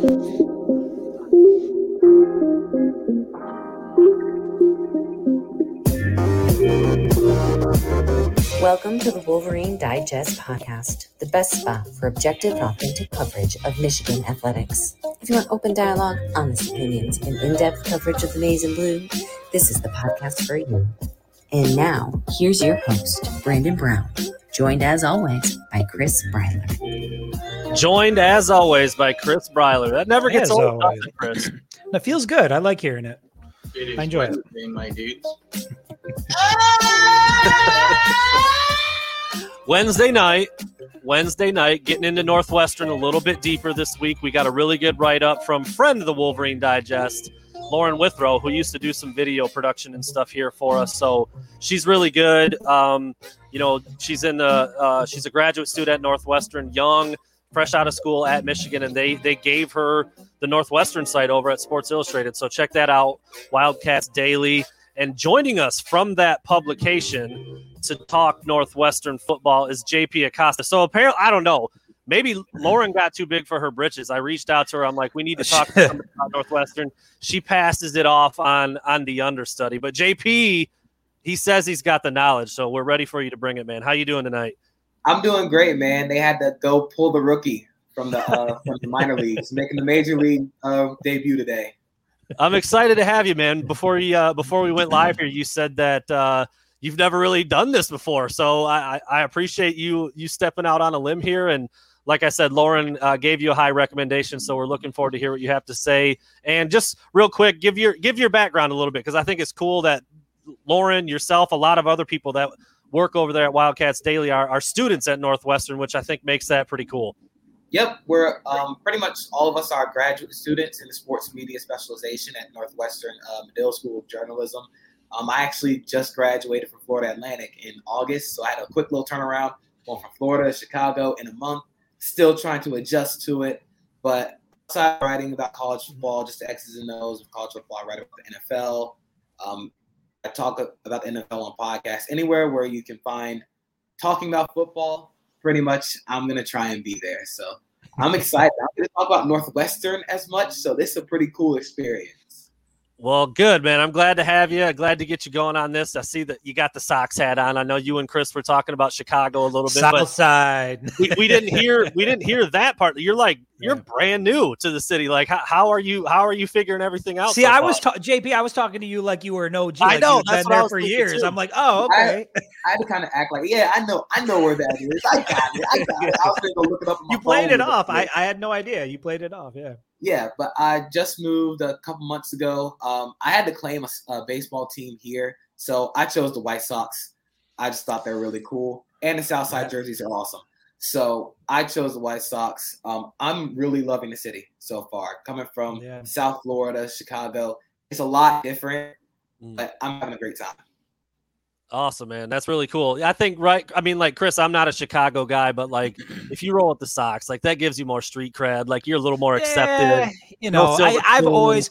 Welcome to the Wolverine Digest podcast, the best spot for objective and authentic coverage of Michigan athletics. If you want open dialogue, honest opinions, and in-depth coverage of the maize and blue, this is the podcast for you. And now, here's your host, Brandon Brown, joined as always by Chris Breiler. Joined as always by Chris Breiler. That never gets old, Chris. That feels good. I like hearing it. I enjoy it. My dudes. Wednesday night, getting into Northwestern a little bit deeper this week. We got a really good write-up from friend of the Wolverine Digest, Lauren Withrow, who used to do some video production and stuff here for us. So she's really good. She's in she's a graduate student at Northwestern, young, fresh out of school at Michigan, and they gave her the Northwestern site over at Sports Illustrated. So check that out, Wildcats Daily. And joining us from that publication to talk Northwestern football is JP Acosta. So apparently, I don't know, maybe Lauren got too big for her britches. I reached out to her. I'm like, we need to talk about Northwestern. She passes it off on the understudy. But JP, he says he's got the knowledge, so we're ready for you to bring it, man. How you doing tonight? I'm doing great, man. They had to go pull the rookie from the minor leagues, making the major league debut today. I'm excited to have you, man. Before we went live here, you said that you've never really done this before, so I appreciate you stepping out on a limb here. And like I said, Lauren gave you a high recommendation, so we're looking forward to hear what you have to say. And just real quick, give your background a little bit, because I think it's cool that Lauren, yourself, a lot of other people that work over there at Wildcats Daily are students at Northwestern, which I think makes that pretty cool. Yep, we're pretty much all of us are graduate students in the sports media specialization at Northwestern Medill School of Journalism. I actually just graduated from Florida Atlantic in August, so I had a quick little turnaround going from Florida to Chicago in a month. Still trying to adjust to it, but outside writing about college football, just the X's and O's of college football, I write about the NFL. I talk about the NFL on podcasts. Anywhere where you can find talking about football, pretty much I'm going to try and be there. So I'm excited. I'm going to talk about Northwestern as much, so this is a pretty cool experience. Well, good, man. I'm glad to have you. Glad to get you going on this. I see that you got the Sox hat on. I know you and Chris were talking about Chicago a little bit. South side. we didn't hear that part. You're brand new to the city. Like, how are you figuring everything out? See, so I far? was JP. I was talking to you like you were an OG. I know. That's been there for years. Too. I'm like, oh, okay. I had to kind of act like, yeah, I know where that is. I got it. I was going to go look it up on my You played phone it off. I had no idea. You played it off. Yeah. Yeah, but I just moved a couple months ago. I had to claim a baseball team here, so I chose the White Sox. I just thought they were really cool, and the Southside jerseys are awesome. So I chose the White Sox. I'm really loving the city so far. Coming from South Florida, Chicago, it's a lot different, but I'm having a great time. Awesome, man. That's really cool. I think, right. I mean, like, Chris, I'm not a Chicago guy, but like, if you roll with the Sox, like, that gives you more street cred. Like, you're a little more accepted. You know, I've always,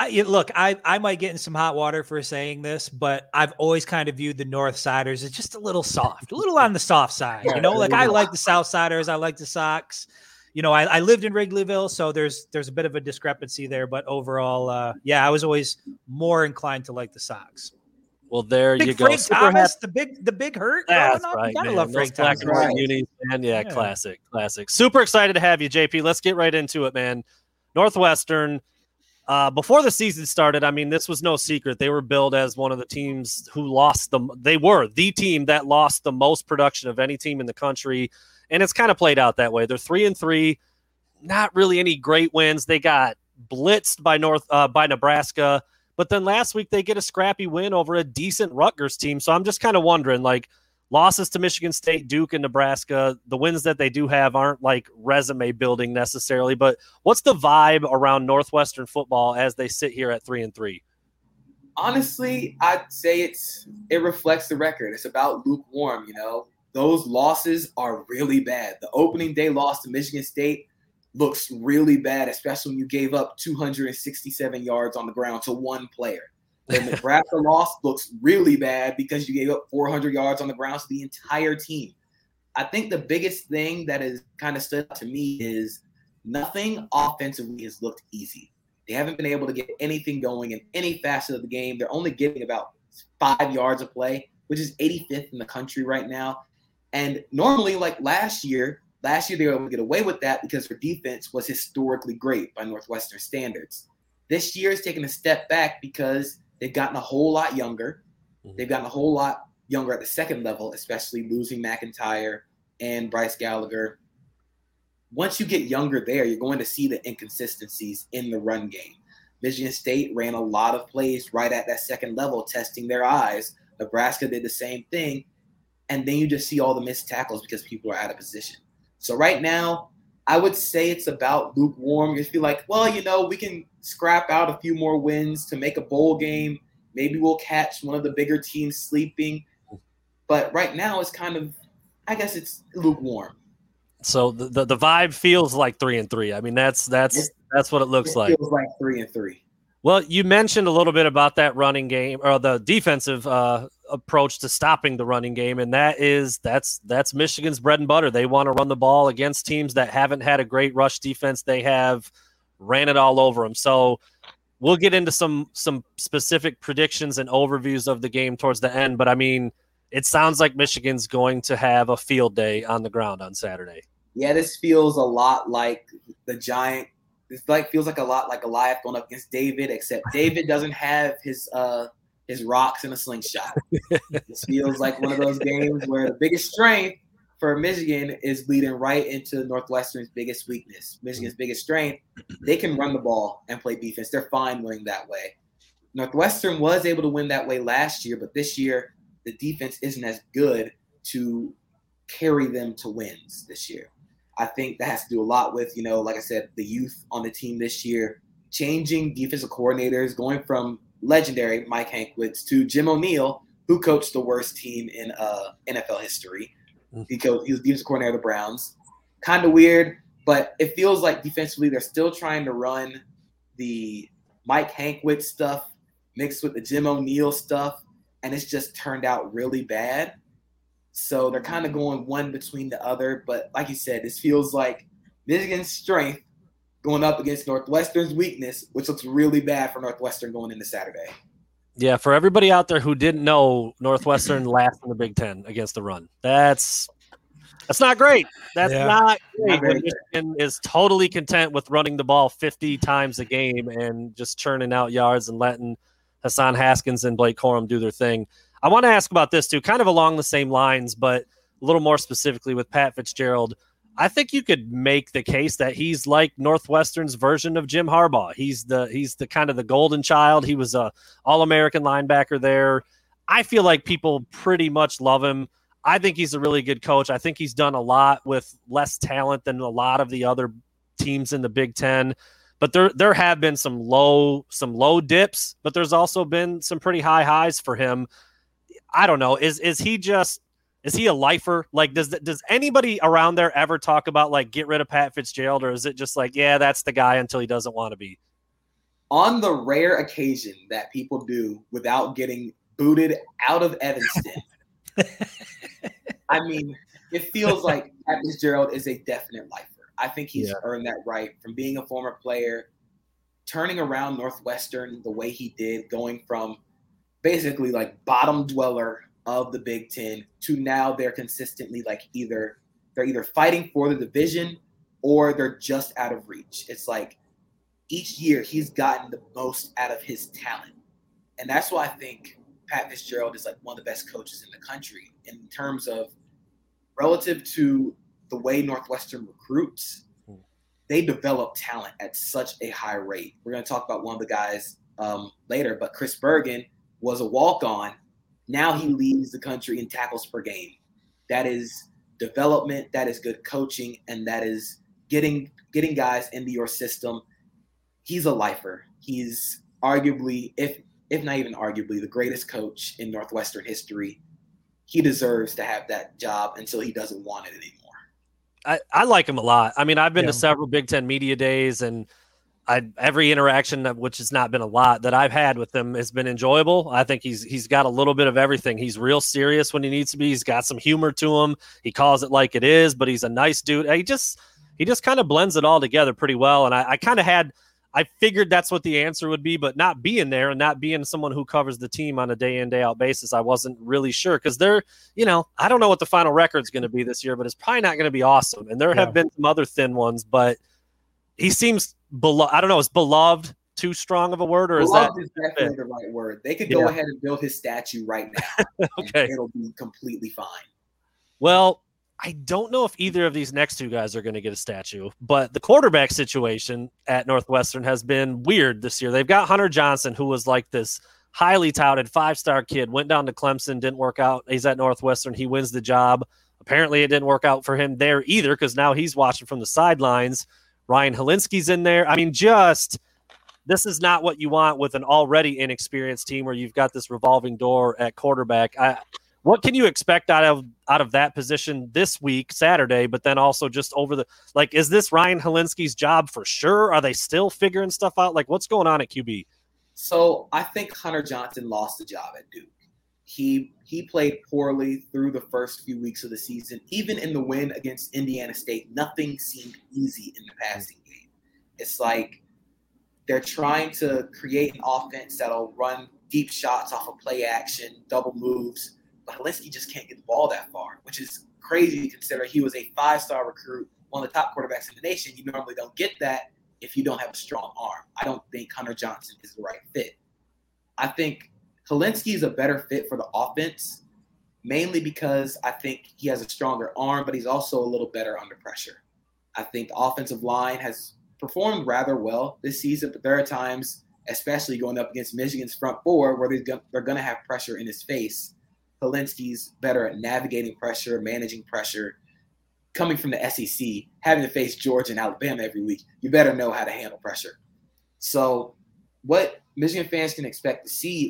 I might get in some hot water for saying this, but I've always kind of viewed the North Siders as just a little soft, a little on the soft side. You know, like, I like the South Siders. I like the Sox. You know, I lived in Wrigleyville, so there's a bit of a discrepancy there. But overall, I was always more inclined to like the Sox. Well, there big you go. Frank Thomas, the big hurt. That's right, man. I love Frank Thomas. Black and white unis, man. Yeah, classic. Super excited to have you, JP. Let's get right into it, man. Northwestern, before the season started, I mean, this was no secret. They were billed as one of the teams who lost them. They were the team that lost the most production of any team in the country, and it's kind of played out that way. They're 3-3, not really any great wins. They got blitzed by Nebraska. But then last week they get a scrappy win over a decent Rutgers team. So I'm just kind of wondering, like, losses to Michigan State, Duke, and Nebraska, the wins that they do have aren't like resume building necessarily. But what's the vibe around Northwestern football as they sit here at 3-3? Honestly, I'd say it reflects the record. It's about lukewarm, you know. Those losses are really bad. The opening day loss to Michigan State looks really bad, especially when you gave up 267 yards on the ground to one player. The Nebraska loss looks really bad because you gave up 400 yards on the ground to the entire team. I think the biggest thing that has kind of stood out to me is nothing offensively has looked easy. They haven't been able to get anything going in any facet of the game. They're only getting about 5 yards of play, which is 85th in the country right now. And normally, like last year they were able to get away with that because their defense was historically great by Northwestern standards. This year is taking a step back because they've gotten a whole lot younger. They've gotten a whole lot younger at the second level, especially losing McIntyre and Bryce Gallagher. Once you get younger there, you're going to see the inconsistencies in the run game. Michigan State ran a lot of plays right at that second level, testing their eyes. Nebraska did the same thing. And then you just see all the missed tackles because people are out of position. So right now, I would say it's about lukewarm. You feel like, well, we can scrap out a few more wins to make a bowl game. Maybe we'll catch one of the bigger teams sleeping. But right now, it's kind of, I guess it's lukewarm. So the vibe feels like 3-3. I mean, that's what it looks like. It feels like 3-3. Well, you mentioned a little bit about that running game or the defensive approach to stopping the running game, and that's Michigan's bread and butter. They want to run the ball against teams that haven't had a great rush defense. They have ran it all over them. So we'll get into some specific predictions and overviews of the game towards the end. But I mean, it sounds like Michigan's going to have a field day on the ground on Saturday. Yeah, this feels a lot like the Giant. This feels like a lot like Goliath going up against David, except David doesn't have his rocks in a slingshot. This feels like one of those games where the biggest strength for Michigan is leading right into Northwestern's biggest weakness. Michigan's biggest strength, they can run the ball and play defense. They're fine winning that way. Northwestern was able to win that way last year, but this year the defense isn't as good to carry them to wins this year. I think that has to do a lot with, like I said, the youth on the team this year, changing defensive coordinators, going from legendary Mike Hankwitz to Jim O'Neill, who coached the worst team in NFL history. He was defensive coordinator of the Browns. Kind of weird, but it feels like defensively they're still trying to run the Mike Hankwitz stuff mixed with the Jim O'Neill stuff, and it's just turned out really bad. So they're kind of going one between the other. But like you said, this feels like Michigan's strength going up against Northwestern's weakness, which looks really bad for Northwestern going into Saturday. Yeah, for everybody out there who didn't know, Northwestern last in the Big Ten against the run. That's not great. That's not great. Michigan is totally content with running the ball 50 times a game and just churning out yards and letting Hassan Haskins and Blake Corum do their thing. I want to ask about this too, kind of along the same lines, but a little more specifically with Pat Fitzgerald. I think you could make the case that he's like Northwestern's version of Jim Harbaugh. He's the kind of the golden child. He was a All-American linebacker there. I feel like people pretty much love him. I think he's a really good coach. I think he's done a lot with less talent than a lot of the other teams in the Big Ten. But there have been some low dips, but there's also been some pretty high highs for him. I don't know. Is he a lifer? Like, does anybody around there ever talk about like get rid of Pat Fitzgerald, or is it just like, yeah, that's the guy until he doesn't want to be? On the rare occasion that people do without getting booted out of Evanston, I mean, it feels like Pat Fitzgerald is a definite lifer. I think he's earned that right from being a former player, turning around Northwestern the way he did, going from basically like bottom dweller of the Big Ten to now they're consistently like they're either fighting for the division or they're just out of reach. It's like each year he's gotten the most out of his talent. And that's why I think Pat Fitzgerald is like one of the best coaches in the country in terms of relative to the way Northwestern recruits. They develop talent at such a high rate. We're going to talk about one of the guys later, but Chris Bergen was a walk-on. Now he leads the country in tackles per game. That is development, that is good coaching, and that is getting guys into your system. He's a lifer. He's arguably, if not even arguably, the greatest coach in Northwestern history. He deserves to have that job until he doesn't want it anymore. I like him a lot. I mean, I've been to several Big Ten media days, and every interaction, which has not been a lot, that I've had with him has been enjoyable. I think he's got a little bit of everything. He's real serious when he needs to be. He's got some humor to him. He calls it like it is, but he's a nice dude. he just kind of blends it all together pretty well. And I figured that's what the answer would be, but not being there and not being someone who covers the team on a day in, day out basis, I wasn't really sure because I don't know what the final record's going to be this year, but it's probably not going to be awesome. And there have been some other thin ones, but he seems I don't know, is beloved too strong of a word, or beloved is definitely the right word. They could go ahead and build his statue right now. Okay. And it'll be completely fine. Well, I don't know if either of these next two guys are going to get a statue, but the quarterback situation at Northwestern has been weird this year. They've got Hunter Johnson, who was like this highly touted 5-star kid, went down to Clemson, didn't work out. He's at Northwestern. He wins the job. Apparently it didn't work out for him there either because now he's watching from the sidelines. Ryan Helinski's in there. I mean, this is not what you want with an already inexperienced team where you've got this revolving door at quarterback. What can you expect out of that position this week, Saturday, but then also just over is this Ryan Helinski's job for sure? Are they still figuring stuff out? Like, what's going on at QB? So I think Hunter Johnson lost the job at Duke. He played poorly through the first few weeks of the season. Even in the win against Indiana State, nothing seemed easy in the passing game. It's like they're trying to create an offense that'll run deep shots off of play action, double moves. But Helinski just can't get the ball that far, which is crazy considering he was a 5-star recruit, one of the top quarterbacks in the nation. You normally don't get that if you don't have a strong arm. I don't think Hunter Johnson is the right fit. I think Helinski is a better fit for the offense, mainly because I think he has a stronger arm, but he's also a little better under pressure. I think the offensive line has performed rather well this season, but there are times, especially going up against Michigan's front four, where they're going to have pressure in his face. Helinski's better at navigating pressure, managing pressure. Coming from the SEC, having to face Georgia and Alabama every week, you better know how to handle pressure. So what Michigan fans can expect to see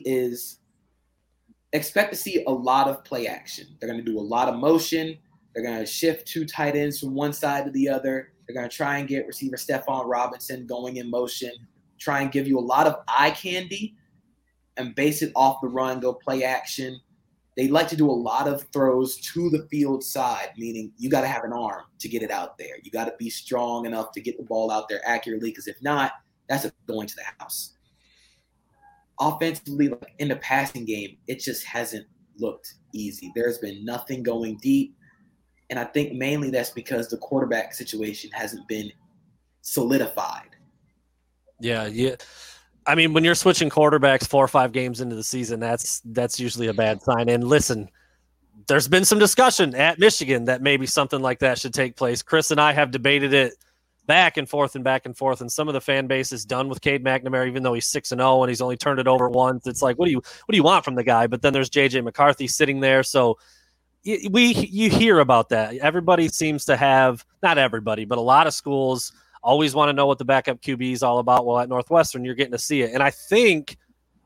a lot of play action. They're going to do a lot of motion. They're going to shift 2 tight ends from one side to the other. They're going to try and get receiver Stephon Robinson going in motion, try and give you a lot of eye candy and base it off the run, go play action. They like to do a lot of throws to the field side, meaning you got to have an arm to get it out there. You got to be strong enough to get the ball out there accurately, because if not, that's going to the house. Offensively, like in the passing game, it just hasn't looked easy. There's been nothing going deep, and I think mainly that's because the quarterback situation hasn't been solidified. Yeah. I mean, when you're switching quarterbacks 4 or 5 games into the season, that's usually a bad sign. And listen, there's been some discussion at Michigan that maybe something like that should take place. Chris and I have debated it back and forth, and some of the fan base is done with Cade McNamara, even though he's 6-0 and he's only turned it over once. It's like, what do you want from the guy? But then there's JJ McCarthy sitting there, so you hear about that. Everybody seems to have, not everybody, but a lot of schools always want to know what the backup QB is all about. Well, at Northwestern, you're getting to see it. And I think,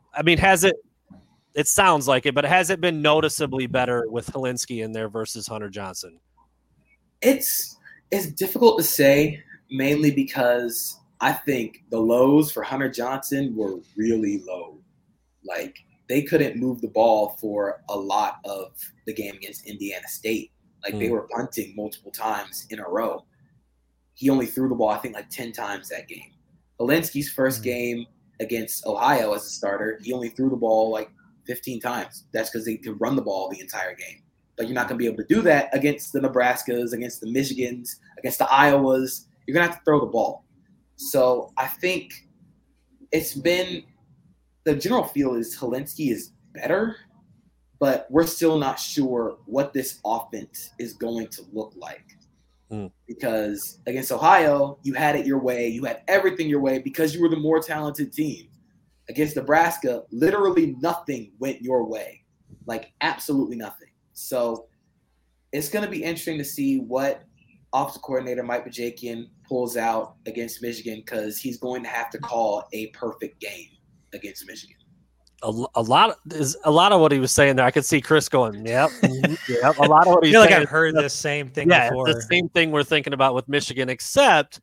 it sounds like it, but has it been noticeably better with Helinski in there versus Hunter Johnson? It's difficult to say, mainly because I think the lows for Hunter Johnson were really low. Like, they couldn't move the ball for a lot of the game against Indiana State. Like, they were punting multiple times in a row. He only threw the ball, I think, like 10 times that game. Helinski's first game against Ohio as a starter, he only threw the ball like 15 times. That's because they could run the ball the entire game. But you're not going to be able to do that against the Nebraskas, against the Michigans, against the Iowas. You're going to have to throw the ball. So I think the general feel is Helinski is better, but we're still not sure what this offense is going to look like. Because against Ohio, you had it your way. You had everything your way because you were the more talented team. Against Nebraska, literally nothing went your way. Like, absolutely nothing. So it's going to be interesting to see what offensive coordinator Mike Bajakian pulls out against Michigan, because he's going to have to call a perfect game against Michigan. A lot of what he was saying there, I could see Chris going, yep. A lot of what he's saying. I feel like I've heard this same thing before. It's the same thing we're thinking about with Michigan, except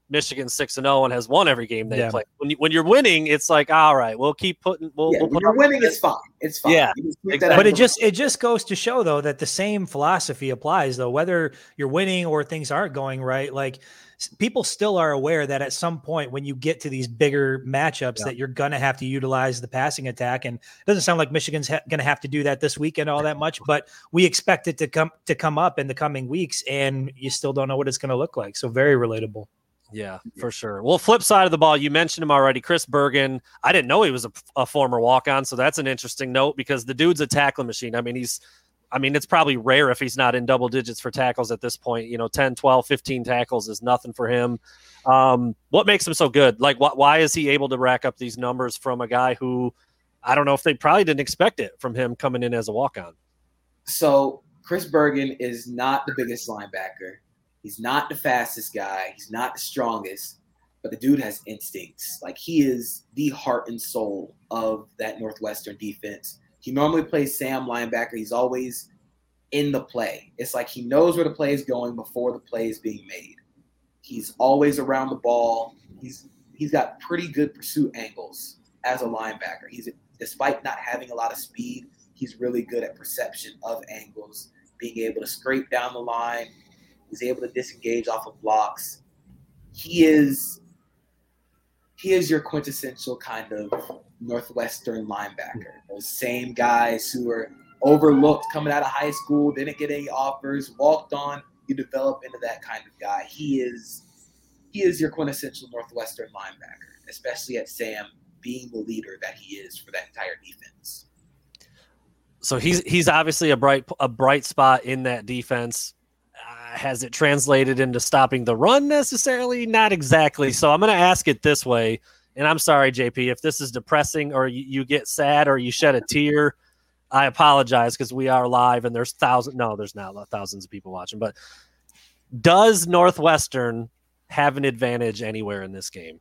Michigan 6-0 and has won every game they play. When you're winning, it's like, all right, we'll keep putting. We'll when you're winning, it's fine. It's fine. Yeah, exactly. But it just goes to show though that the same philosophy applies though, whether you're winning or things aren't going right. Like people still are aware that at some point when you get to these bigger matchups that you're going to have to utilize the passing attack. And it doesn't sound like Michigan's going to have to do that this weekend all that much, but we expect it to come up in the coming weeks, and you still don't know what it's going to look like. So very relatable. Yeah, for sure. Well, flip side of the ball, you mentioned him already, Chris Bergen. I didn't know he was a former walk-on, so that's an interesting note because the dude's a tackling machine. I mean, it's probably rare if he's not in double digits for tackles at this point. 10, 12, 15 tackles is nothing for him. What makes him so good? Like, why is he able to rack up these numbers from a guy who I don't know if they probably didn't expect it from him coming in as a walk-on? So Chris Bergen is not the biggest linebacker. He's not the fastest guy. He's not the strongest, but the dude has instincts. Like, he is the heart and soul of that Northwestern defense. He normally plays Sam linebacker. He's always in the play. It's like he knows where the play is going before the play is being made. He's always around the ball. He's got pretty good pursuit angles as a linebacker. Despite not having a lot of speed, he's really good at perception of angles, being able to scrape down the line. He's able to disengage off of blocks. He is your quintessential kind of Northwestern linebacker. Those same guys who are overlooked coming out of high school, didn't get any offers, walked on. You develop into that kind of guy. He is your quintessential Northwestern linebacker, especially at Sam, being the leader that he is for that entire defense. So he's obviously a bright spot in that defense. Has it translated into stopping the run necessarily? Not exactly. So I'm going to ask it this way, and I'm sorry, JP, if this is depressing or you get sad or you shed a tear, I apologize because we are live and there's thousands of people watching. But does Northwestern have an advantage anywhere in this game?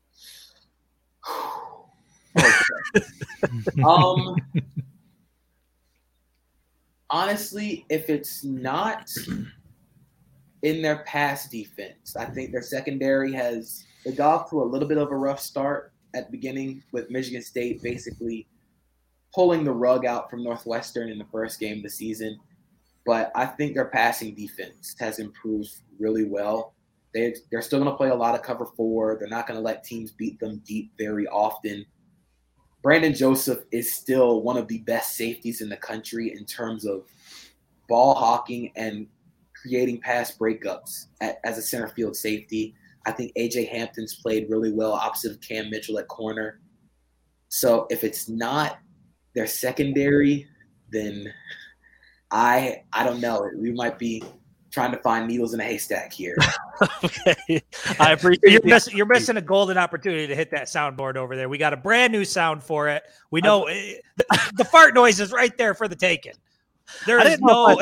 Honestly, if it's not in their pass defense, I think their secondary they got off to a little bit of a rough start at the beginning with Michigan State basically pulling the rug out from Northwestern in the first game of the season. But I think their passing defense has improved really well. They're still going to play a lot of cover 4. They're not going to let teams beat them deep very often. Brandon Joseph is still one of the best safeties in the country in terms of ball hawking and creating pass breakups as a center field safety. I think A.J. Hampton's played really well opposite of Cam Mitchell at corner. So if it's not their secondary, then I don't know. We might be trying to find needles in a haystack here. Okay. I appreciate you're missing a golden opportunity to hit that soundboard over there. We got a brand new sound for it. We know the fart noise is right there for the taking. There is no...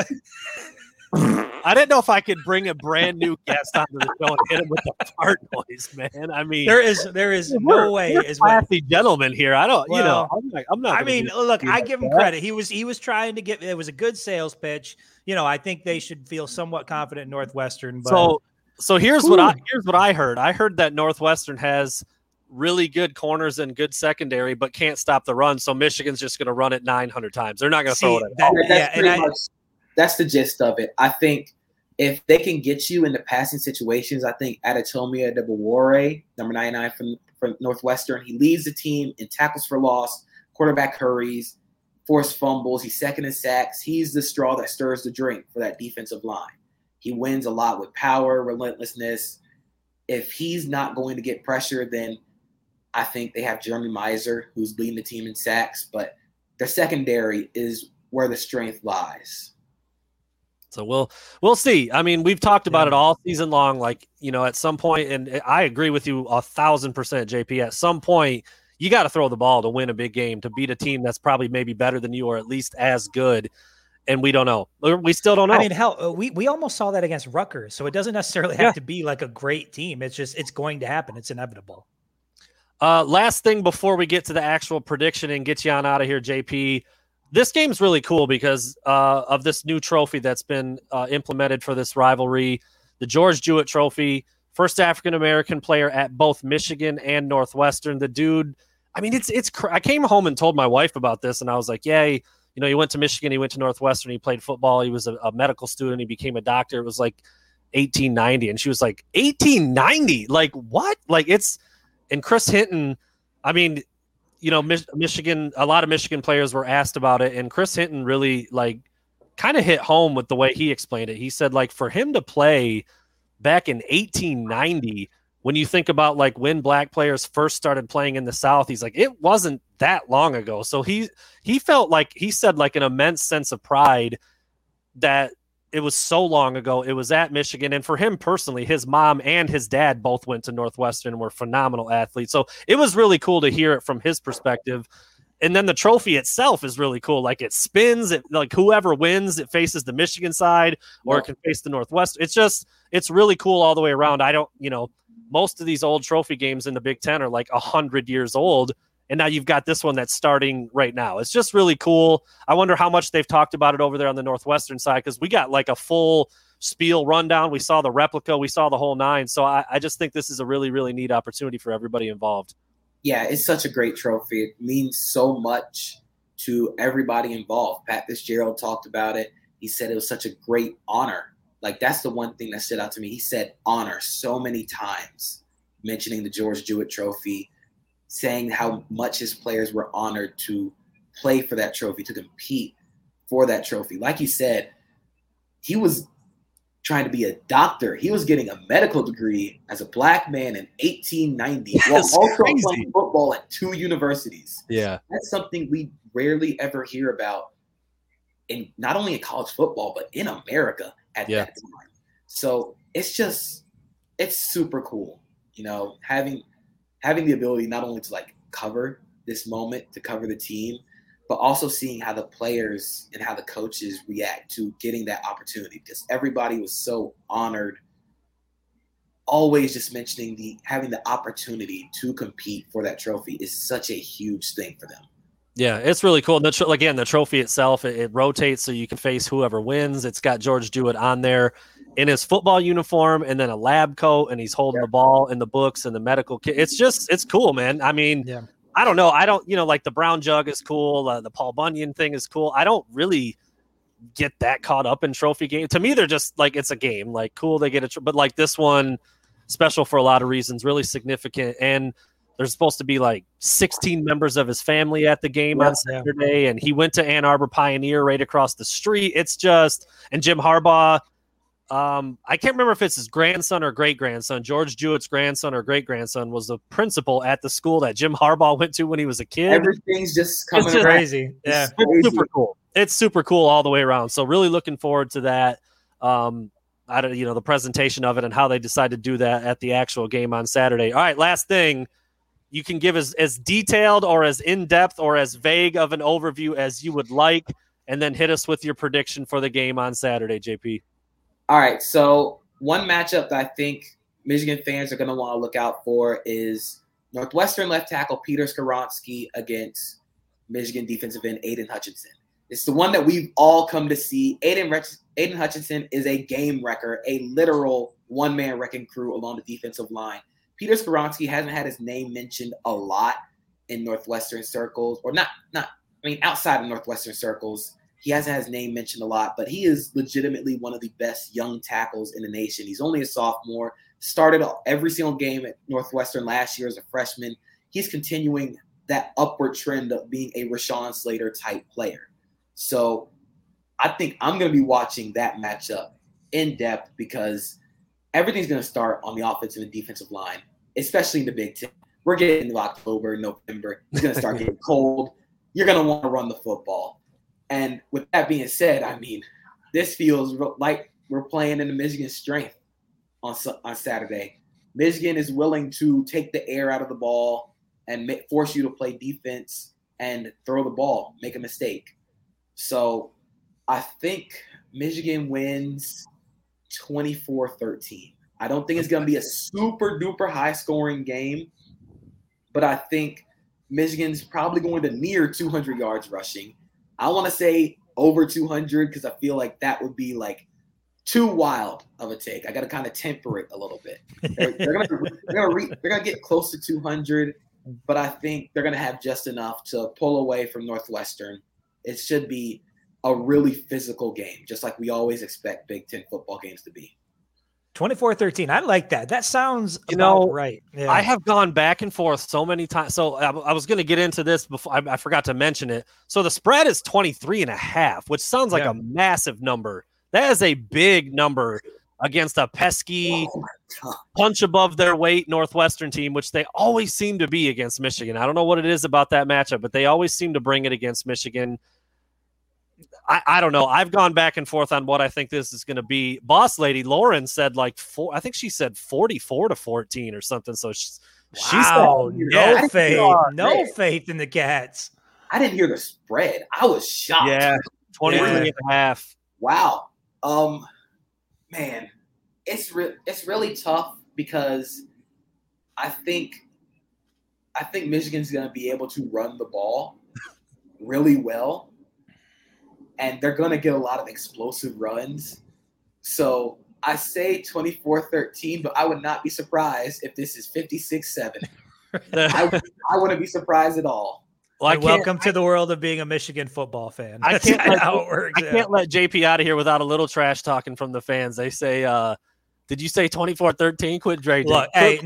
I didn't know if I could bring a brand new guest onto the show and hit him with the fart noise, man. I mean, there is no way. As classy gentleman here. I don't, I'm not. I mean, look, I give him credit. He was trying to get. It was a good sales pitch. I think they should feel somewhat confident in Northwestern. But so here's what I heard. I heard that Northwestern has really good corners and good secondary, but can't stop the run. So Michigan's just going to run it 900 times. They're not going to throw it. That's the gist of it. I think if they can get you into passing situations, I think Adetomiwa Adebawore, number 99 from Northwestern, he leads the team in tackles for loss, quarterback hurries, forced fumbles. He's second in sacks. He's the straw that stirs the drink for that defensive line. He wins a lot with power, relentlessness. If he's not going to get pressure, then I think they have Jeremy Miser, who's leading the team in sacks. But their secondary is where the strength lies. So we'll see. I mean, we've talked about it all season long. Like, at some point, and I agree with you 1,000%, JP. At some point, you got to throw the ball to win a big game, to beat a team that's probably maybe better than you or at least as good. And we don't know. We still don't know. I mean, hell, we almost saw that against Rutgers. So it doesn't necessarily have to be like a great team. It's going to happen. It's inevitable. Last thing before we get to the actual prediction and get you on out of here, JP. This game's really cool because of this new trophy that's been implemented for this rivalry, the George Jewett Trophy first African-American player at both Michigan and Northwestern. The dude, I mean, I came home and told my wife about this, and I was like, yeah, he went to Michigan, he went to Northwestern, he played football, he was a medical student, he became a doctor. It was like 1890. And she was like, 1890? Like, what? Like, and Chris Hinton, I mean, Michigan, a lot of Michigan players were asked about it, and Chris Hinton really like kind of hit home with the way he explained it. He said, like, for him to play back in 1890, when you think about like when black players first started playing in the South, he's like, it wasn't that long ago. So he felt like, he said, like an immense sense of pride that it was so long ago. It was at Michigan. And for him personally, his mom and his dad both went to Northwestern and were phenomenal athletes. So it was really cool to hear it from his perspective. And then the trophy itself is really cool. Like, it spins, like whoever wins, it faces the Michigan side, or it can face the Northwestern. It's really cool all the way around. Most of these old trophy games in the Big Ten are like 100 years old. And now you've got this one that's starting right now. It's just really cool. I wonder how much they've talked about it over there on the Northwestern side, because we got like a full spiel rundown. We saw the replica. We saw the whole nine. So I just think this is a really, really neat opportunity for everybody involved. Yeah, it's such a great trophy. It means so much to everybody involved. Pat Fitzgerald talked about it. He said it was such a great honor. Like, that's the one thing that stood out to me. He said honor so many times, mentioning the George Jewett Trophy, saying how much his players were honored to play for that trophy, to compete for that trophy. Like you said, he was trying to be a doctor. He was getting a medical degree as a black man in 1890 while also playing football at 2 universities. Yeah. That's something we rarely ever hear about, in not only in college football, but in America at that time. So it's super cool, having the ability not only to like cover this moment, to cover the team, but also seeing how the players and how the coaches react to getting that opportunity, because everybody was so honored. Always just mentioning having the opportunity to compete for that trophy is such a huge thing for them. Yeah, it's really cool. Again, the trophy itself, it rotates so you can face whoever wins. It's got George Jewett on there in his football uniform and then a lab coat, and he's holding the ball and the books and the medical kit. It's cool, man. I mean, I don't know. Like the brown jug is cool. The Paul Bunyan thing is cool. I don't really get that caught up in trophy games. To me, they're just like, it's a game. Like, cool, they get but like this one, special for a lot of reasons, really significant. And there's supposed to be like 16 members of his family at the game on Saturday, and he went to Ann Arbor Pioneer right across the street. It's just, and Jim Harbaugh, I can't remember if it's his grandson or great-grandson. George Jewett's grandson or great-grandson was the principal at the school that Jim Harbaugh went to when he was a kid. Everything's just coming it's crazy. Yeah, it's super cool. It's super cool all the way around. So really looking forward to that. The presentation of it and how they decide to do that at the actual game on Saturday. All right, last thing. You can give as detailed or as in-depth or as vague of an overview as you would like, and then hit us with your prediction for the game on Saturday, JP. All right, so one matchup that I think Michigan fans are going to want to look out for is Northwestern left tackle Peter Skoronski against Michigan defensive end Aiden Hutchinson. It's the one that we've all come to see. Aiden Hutchinson is a game wrecker, a literal one-man wrecking crew along the defensive line. Peter Skoronski hasn't had his name mentioned a lot in Northwestern circles, or outside of Northwestern circles. He hasn't had his name mentioned a lot, but he is legitimately one of the best young tackles in the nation. He's only a sophomore, started every single game at Northwestern last year as a freshman. He's continuing that upward trend of being a Rashawn Slater type player. So I think I'm going to be watching that matchup in depth, because everything's going to start on the offensive and defensive line, especially in the Big Ten. We're getting into October, November. It's going to start getting cold. You're going to want to run the football. And with that being said, I mean, this feels like we're playing in the Michigan strength on Saturday. Michigan is willing to take the air out of the ball and force you to play defense and throw the ball, make a mistake. So I think Michigan wins 24-13. I don't think it's going to be a super duper high scoring game, but I think Michigan's probably going to near 200 yards rushing. I want to say over 200, because I feel like that would be like too wild of a take. I got to kind of temper it a little bit. They're gonna get close to 200, but I think they're gonna have just enough to pull away from Northwestern. It should be a really physical game, just like we always expect Big Ten football games to be. 24-13. I like that. That sounds about right. Yeah. I have gone back and forth so many times. So I was going to get into this before. I forgot to mention it. So the spread is 23.5, which sounds like a massive number. That is a big number against a pesky, punch above their weight Northwestern team, which they always seem to be against Michigan. I don't know what it is about that matchup, but they always seem to bring it against Michigan. I don't know. I've gone back and forth on what I think this is going to be. Boss lady Lauren said I think she said 44-14 or something. So she's no faith in the Cats. I didn't hear the spread. I was shocked. Yeah, 23.5. Wow. Man, it's really tough because I think Michigan's going to be able to run the ball really well. And they're going to get a lot of explosive runs. So I say 24-13, but I would not be surprised if this is 56-7. I wouldn't be surprised at all. Well, welcome to the world of being a Michigan football fan. That's how it works. I can't let JP out of here without a little trash talking from the fans. They say, did you say 24-13? Quit Drake. Look,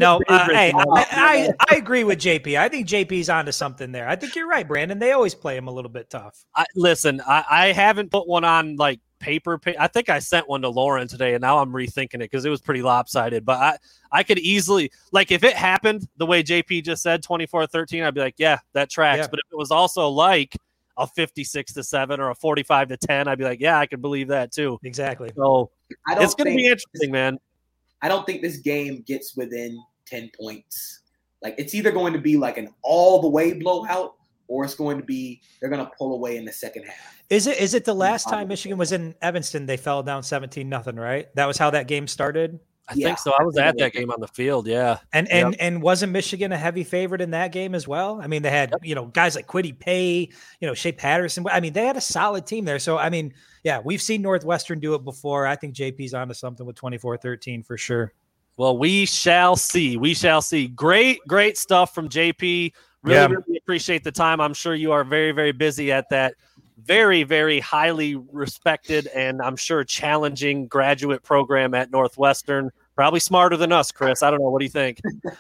I agree with JP. I think JP's onto something there. I think you're right, Brandon. They always play him a little bit tough. I haven't put one on like paper. I think I sent one to Lauren today, and now I'm rethinking it because it was pretty lopsided. But I could easily, like, if it happened the way JP just said, 24-13, I'd be like, yeah, that tracks. Yeah. But if it was also like a 56-7 or a 45-10, I'd be like, yeah, I could believe that too. Exactly. So it's going to be interesting, man. I don't think this game gets within 10 points. Like, it's either going to be like an all the way blowout, or it's going to be they're going to pull away in the second half. Is it the last time Michigan was in Evanston, they fell down 17-0, right? That was how that game started. I think so. I was at that game on the field. Yeah. And wasn't Michigan a heavy favorite in that game as well? I mean, they had, guys like Kwity Paye, Shea Patterson. I mean, they had a solid team there. So, I mean, yeah, we've seen Northwestern do it before. I think JP's onto something with 24-13 for sure. Well, we shall see. We shall see. Great stuff from JP. Really appreciate the time. I'm sure you are very, very busy at that very, very highly respected and I'm sure challenging graduate program at Northwestern. Probably smarter than us, Chris. I don't know. What do you think?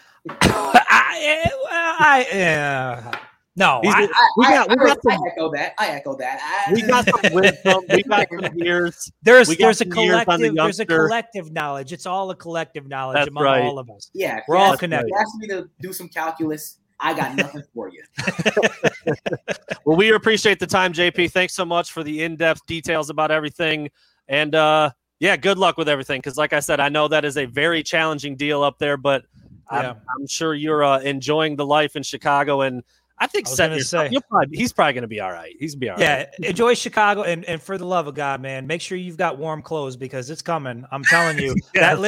No, I echo that. We got some wisdom. We got some years. There's a collective knowledge. It's all a collective knowledge among all of us. Yeah, we're all connected. You asked me to do some calculus. I got nothing for you. Well, we appreciate the time, JP. Thanks so much for the in-depth details about everything. And good luck with everything. Because like I said, I know that is a very challenging deal up there, but I'm sure you're enjoying the life in Chicago. And I think he's probably going to be all right. He's going to be all right. Yeah, enjoy Chicago. And for the love of God, man, make sure you've got warm clothes because it's coming. I'm telling you. That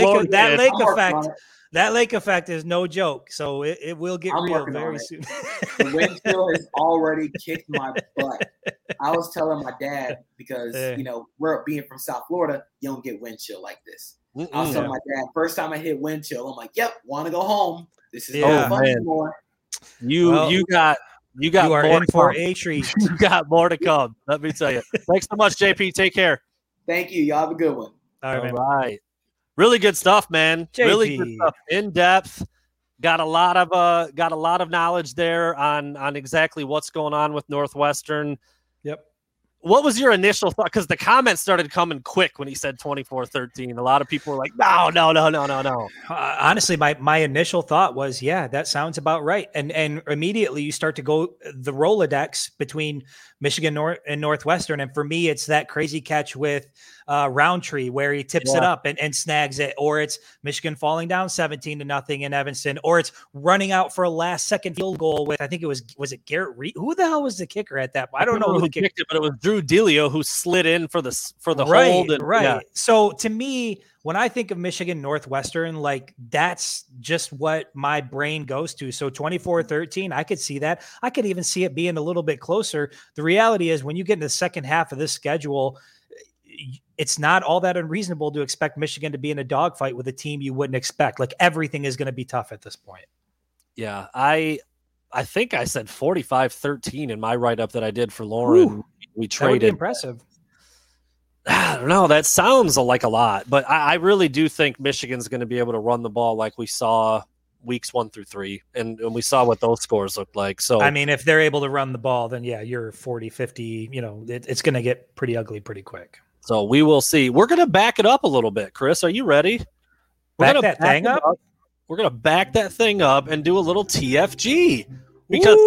lake effect is no joke. So it will get real very soon. The wind chill has already kicked my butt. I was telling my dad because, we're being from South Florida, you don't get wind chill like this. I was telling my dad, first time I hit wind chill, I'm like, yep, want to go home. This is no fun anymore. You are more in for a treat. You got more to come. Let me tell you. Thanks so much, JP. Take care. Thank you. Y'all have a good one. All right. Really good stuff, man. JP. Really good stuff. In depth. Got a lot of knowledge there on exactly what's going on with Northwestern. Yep. What was your initial thought? Because the comments started coming quick when he said 24-13. A lot of people were like, no. Honestly, my initial thought was, yeah, that sounds about right. And immediately you start to go the Rolodex between Michigan and Northwestern. And for me, it's that crazy catch with Roundtree where he tips it up and snags it, or it's Michigan falling down 17-0 in Evanston, or it's running out for a last second field goal with, I think was it Garrett Reed? Who the hell was the kicker at that point? I don't know who kicked it, but it was Drew Delio who slid in for the hold. Right. Yeah. So to me, when I think of Michigan Northwestern, like that's just what my brain goes to. So 24-13, I could see that. I could even see it being a little bit closer. The reality is when you get in the second half of this schedule, it's not all that unreasonable to expect Michigan to be in a dogfight with a team you wouldn't expect. Like everything is going to be tough at this point. Yeah, I think I said 45-13 in my write-up that I did for Lauren. Ooh, we traded. That would be impressive. I don't know. That sounds like a lot, but I really do think Michigan's going to be able to run the ball like we saw weeks 1 through 3, and we saw what those scores looked like. So I mean, if they're able to run the ball, then yeah, you're 40-50. It's going to get pretty ugly pretty quick. So we will see. We're going to back it up a little bit. Chris, are you ready? Back that thing up? We're going to back that thing up and do a little TFG because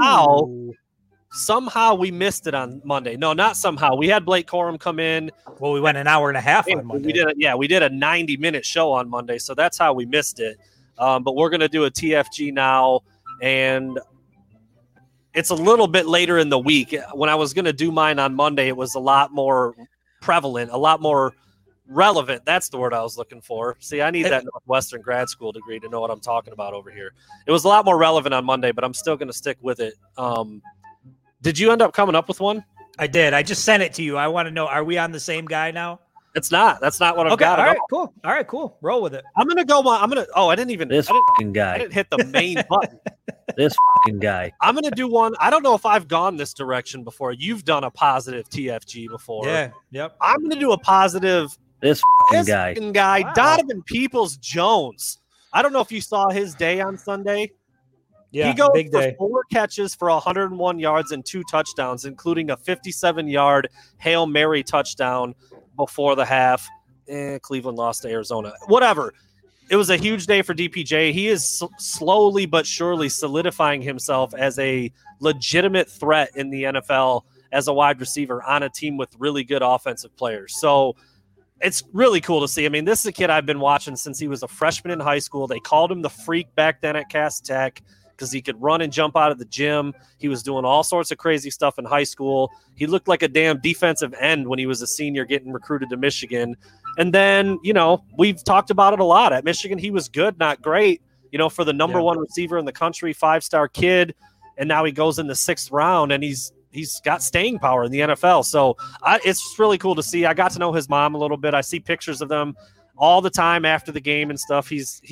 somehow we missed it on Monday. No, not somehow. We had Blake Corum come in. Well, we went an hour and a half on Monday. We did a 90-minute show on Monday, so that's how we missed it. But we're going to do a TFG now, and it's a little bit later in the week. When I was going to do mine on Monday, it was a lot more prevalent, a lot more relevant. That's the word I was looking for. See, I need that Northwestern grad school degree to know what I'm talking about over here. It was a lot more relevant on Monday, but I'm still going to stick with it. Did you end up coming up with one? I did. I just sent it to you. I want to know, are we on the same guy now? It's not. That's not what I've got. All right, cool. All right, cool. Roll with it. I'm going to go. I didn't even. This fucking guy. I didn't hit the main button. This fucking guy. I'm going to do one. I don't know if I've gone this direction before. You've done a positive TFG before. Yeah. Yep. I'm going to do a positive. This fucking guy. Wow. Donovan Peoples-Jones. I don't know if you saw his day on Sunday. Yeah, he goes big for day. 4 catches for 101 yards and 2 touchdowns, including a 57-yard Hail Mary touchdown before the half. Cleveland lost to Arizona. Whatever. It was a huge day for DPJ. He is slowly but surely solidifying himself as a legitimate threat in the NFL as a wide receiver on a team with really good offensive players. So it's really cool to see. I mean, this is a kid I've been watching since he was a freshman in high school. They called him the Freak back then at Cass Tech because he could run and jump out of the gym. He was doing all sorts of crazy stuff in high school. He looked like a damn defensive end when he was a senior getting recruited to Michigan. And then, we've talked about it a lot. At Michigan, he was good, not great, for the number one receiver in the country, 5-star kid. And now he goes in the 6th round, and he's got staying power in the NFL. So it's really cool to see. I got to know his mom a little bit. I see pictures of them all the time after the game and stuff.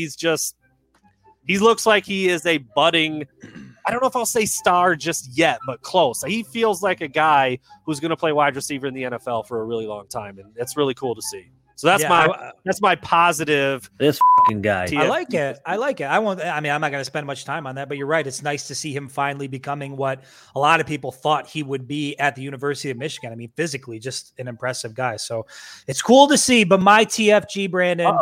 He looks like he is a budding, I don't know if I'll say star just yet, but close. He feels like a guy who's going to play wide receiver in the NFL for a really long time, and it's really cool to see. So that's my positive. This fucking guy. I like it. I'm not going to spend much time on that, but you're right. It's nice to see him finally becoming what a lot of people thought he would be at the University of Michigan. I mean, physically, just an impressive guy. So it's cool to see. But my TFG, Brandon,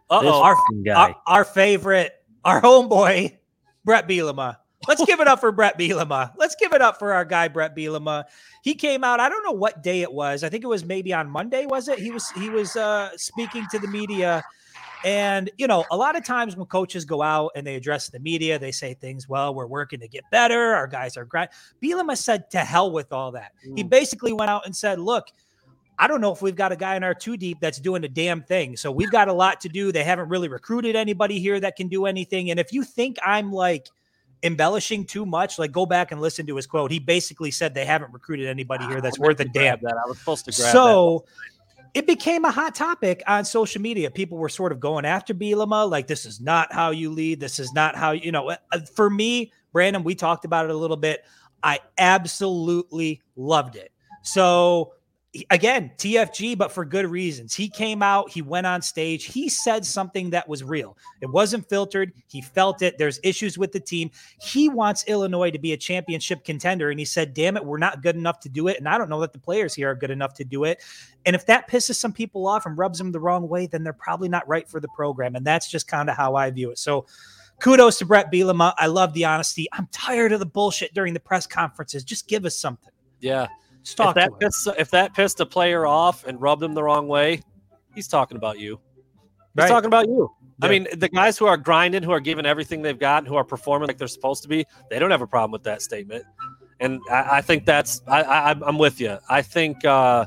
our favorite, our homeboy, Brett Bielema. Let's give it up for Brett Bielema. Let's give it up for our guy, Brett Bielema. He came out. I don't know what day it was. I think it was maybe on Monday. Was it? He was speaking to the media. And, a lot of times when coaches go out and they address the media, they say things, well, we're working to get better. Our guys are great. Bielema said, to hell with all that. He basically went out and said, look, I don't know if we've got a guy in our 2 deep that's doing a damn thing. So we've got a lot to do. They haven't really recruited anybody here that can do anything. And if you think I'm embellishing too much, go back and listen to his quote. He basically said they haven't recruited anybody here that's worth a damn. I was supposed to grab that. It became a hot topic on social media. People were sort of going after Bielema, this is not how you lead. This is not how, for me, Brandon, we talked about it a little bit. I absolutely loved it. So again, TFG, but for good reasons. He came out, he went on stage, he said something that was real. It wasn't filtered. He felt it. There's issues with the team. He wants Illinois to be a championship contender. And he said, damn it, we're not good enough to do it. And I don't know that the players here are good enough to do it. And if that pisses some people off and rubs them the wrong way, then they're probably not right for the program. And that's just kind of how I view it. So kudos to Brett Bielema. I love the honesty. I'm tired of the bullshit during the press conferences. Just give us something. Yeah. If that pissed a player off and rubbed him the wrong way, he's talking about you. He's talking about you. Yeah. I mean, the guys who are grinding, who are giving everything they've got, and who are performing like they're supposed to be, they don't have a problem with that statement. And I think I'm with you. I think, and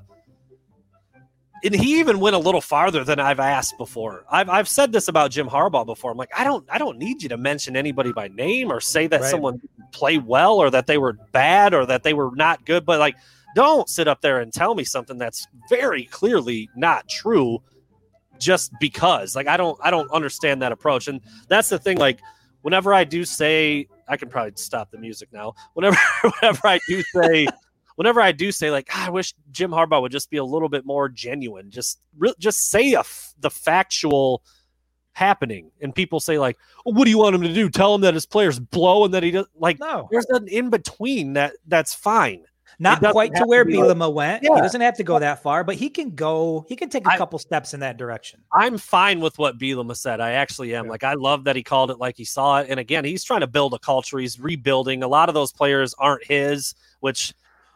he even went a little farther than I've asked before. I've said this about Jim Harbaugh before. I'm like, I don't need you to mention anybody by name or say that someone played well or that they were bad or that they were not good. But Don't sit up there and tell me something that's very clearly not true just because. Like, I don't understand that approach. And that's the thing. Like, whenever I do say, I can probably stop the music now. Whenever I do say like, I wish Jim Harbaugh would just be a little bit more genuine. Just say the factual happening. And people say like, well, what do you want him to do? Tell him that his players blow and that he does. Like, no, there's an in between that's fine. Not quite to where Bielema went. Yeah. He doesn't have to go that far, but he can take a couple steps in that direction. I'm fine with what Bielema said. I actually am. Yeah. Like, I love that he called it like he saw it. And again, he's trying to build a culture. He's rebuilding. A lot of those players aren't his, which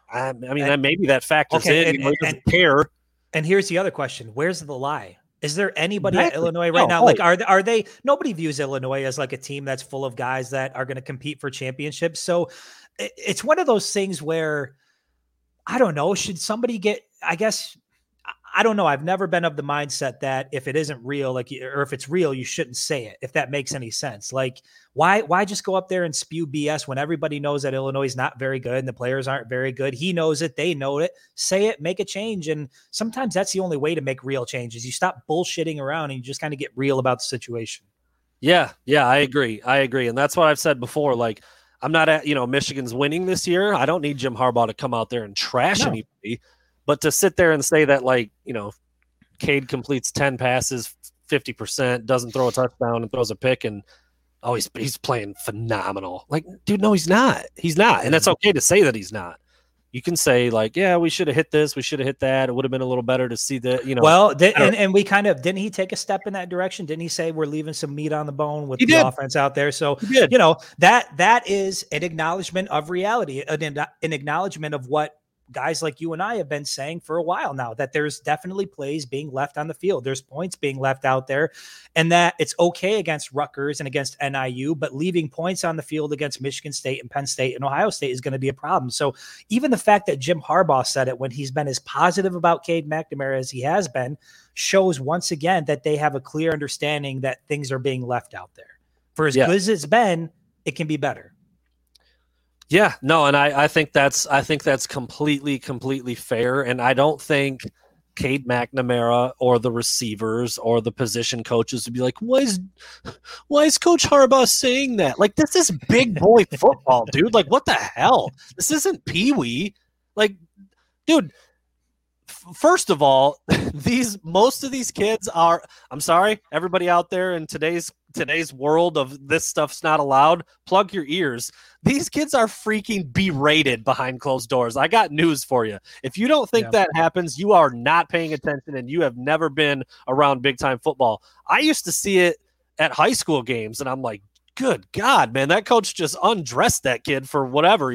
maybe that factors in. He doesn't care. And here's the other question. Where's the lie? Is there anybody at Illinois right now? Like, are they, nobody views Illinois as like a team that's full of guys that are going to compete for championships. So it's one of those things where, I don't know. Should somebody get, I guess, I don't know. I've never been of the mindset that if it isn't real, like, or if it's real, you shouldn't say it, if that makes any sense. Like, why just go up there and spew BS when everybody knows that Illinois is not very good and the players aren't very good? He knows it. They know it. Say it, make a change. And sometimes that's the only way to make real changes. You stop bullshitting around and you just kind of get real about the situation. Yeah, I agree. And that's what I've said before. Like, I'm not at, Michigan's winning this year. I don't need Jim Harbaugh to come out there and trash anybody, but to sit there and say that, like, Cade completes 10 passes, 50%, doesn't throw a touchdown and throws a pick, and he's playing phenomenal. Like, dude, no, he's not. He's not. And that's okay to say that he's not. You can say like, yeah, we should have hit this. We should have hit that. It would have been a little better to see that, Well, and we didn't he take a step in that direction? Didn't he say we're leaving some meat on the bone with the offense out there? So, that is an acknowledgement of reality, an acknowledgement of what guys like you and I have been saying for a while now, that there's definitely plays being left on the field. There's points being left out there, and that it's okay against Rutgers and against NIU, but leaving points on the field against Michigan State and Penn State and Ohio State is going to be a problem. So even the fact that Jim Harbaugh said it when he's been as positive about Cade McNamara as he has been shows once again that they have a clear understanding that things are being left out there. For as good as it's been, it can be better. Yeah, no, and I think that's completely fair. And I don't think Cade McNamara or the receivers or the position coaches would be like, why is Coach Harbaugh saying that? Like, this is big boy football, dude. Like, what the hell? This isn't Pee-wee. Like, dude, first of all, most of these kids are, I'm sorry, everybody out there in today's world of this stuff's not allowed, plug your ears. These kids are freaking berated behind closed doors. I got news for you. If you don't think that happens, you are not paying attention and you have never been around big time football. I used to see it at high school games and I'm like, good God, man, that coach just undressed that kid for whatever,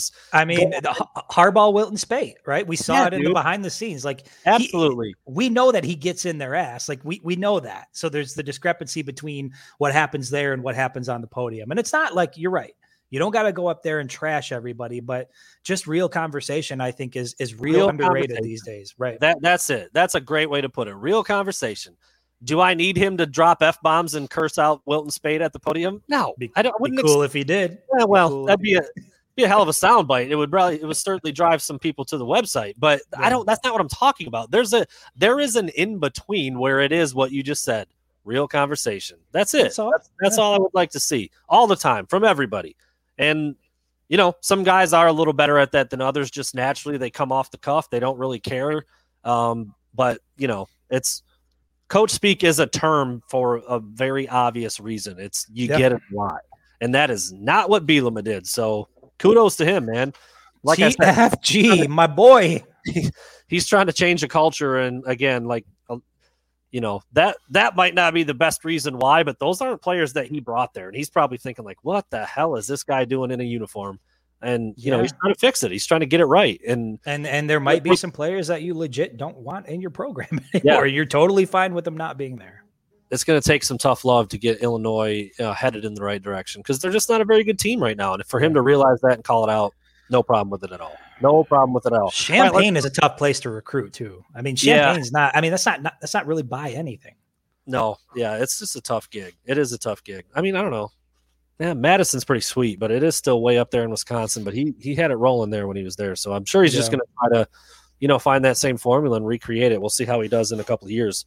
Harbaugh, Wilton Speight, right? We saw it in the behind the scenes. Like, absolutely. We know that he gets in their ass. Like, we know that. So there's the discrepancy between what happens there and what happens on the podium. And it's not like, you're right, you don't got to go up there and trash everybody, but just real conversation, I think is real underrated these days. Right. That's it. That's a great way to put it. Real conversation. Do I need him to drop F-bombs and curse out Wilton Speight at the podium? No, I don't. Wouldn't be cool if he did. Yeah, well, cool. That'd be a hell of a soundbite. It would certainly drive some people to the website, but that's not what I'm talking about. There is an in between where it is what you just said. Real conversation. That's it. That's all I would like to see all the time from everybody. And some guys are a little better at that than others. Just naturally, they come off the cuff. They don't really care. But it's. Coach speak is a term for a very obvious reason. It's get it a lot. And that is not what Bielema did. So kudos to him, man. Like TFG, I said, my boy. He's trying to change the culture. And again, that might not be the best reason why, but those aren't players that he brought there. And he's probably thinking like, what the hell is this guy doing in a uniform? And he's trying to fix it. He's trying to get it right. And there might be some players that you legit don't want in your program anymore. Yeah. You're totally fine with them not being there. It's going to take some tough love to get Illinois headed in the right direction because they're just not a very good team right now. And for him to realize that and call it out, no problem with it at all. No problem with it at all. Champaign is a tough place to recruit too. I mean, Champaign's not. I mean, that's not really by anything. No, yeah, it's just a tough gig. It is a tough gig. I mean, I don't know. Yeah, Madison's pretty sweet, but it is still way up there in Wisconsin. But he had it rolling there when he was there, so I'm sure he's just going to try to, find that same formula and recreate it. We'll see how he does in a couple of years.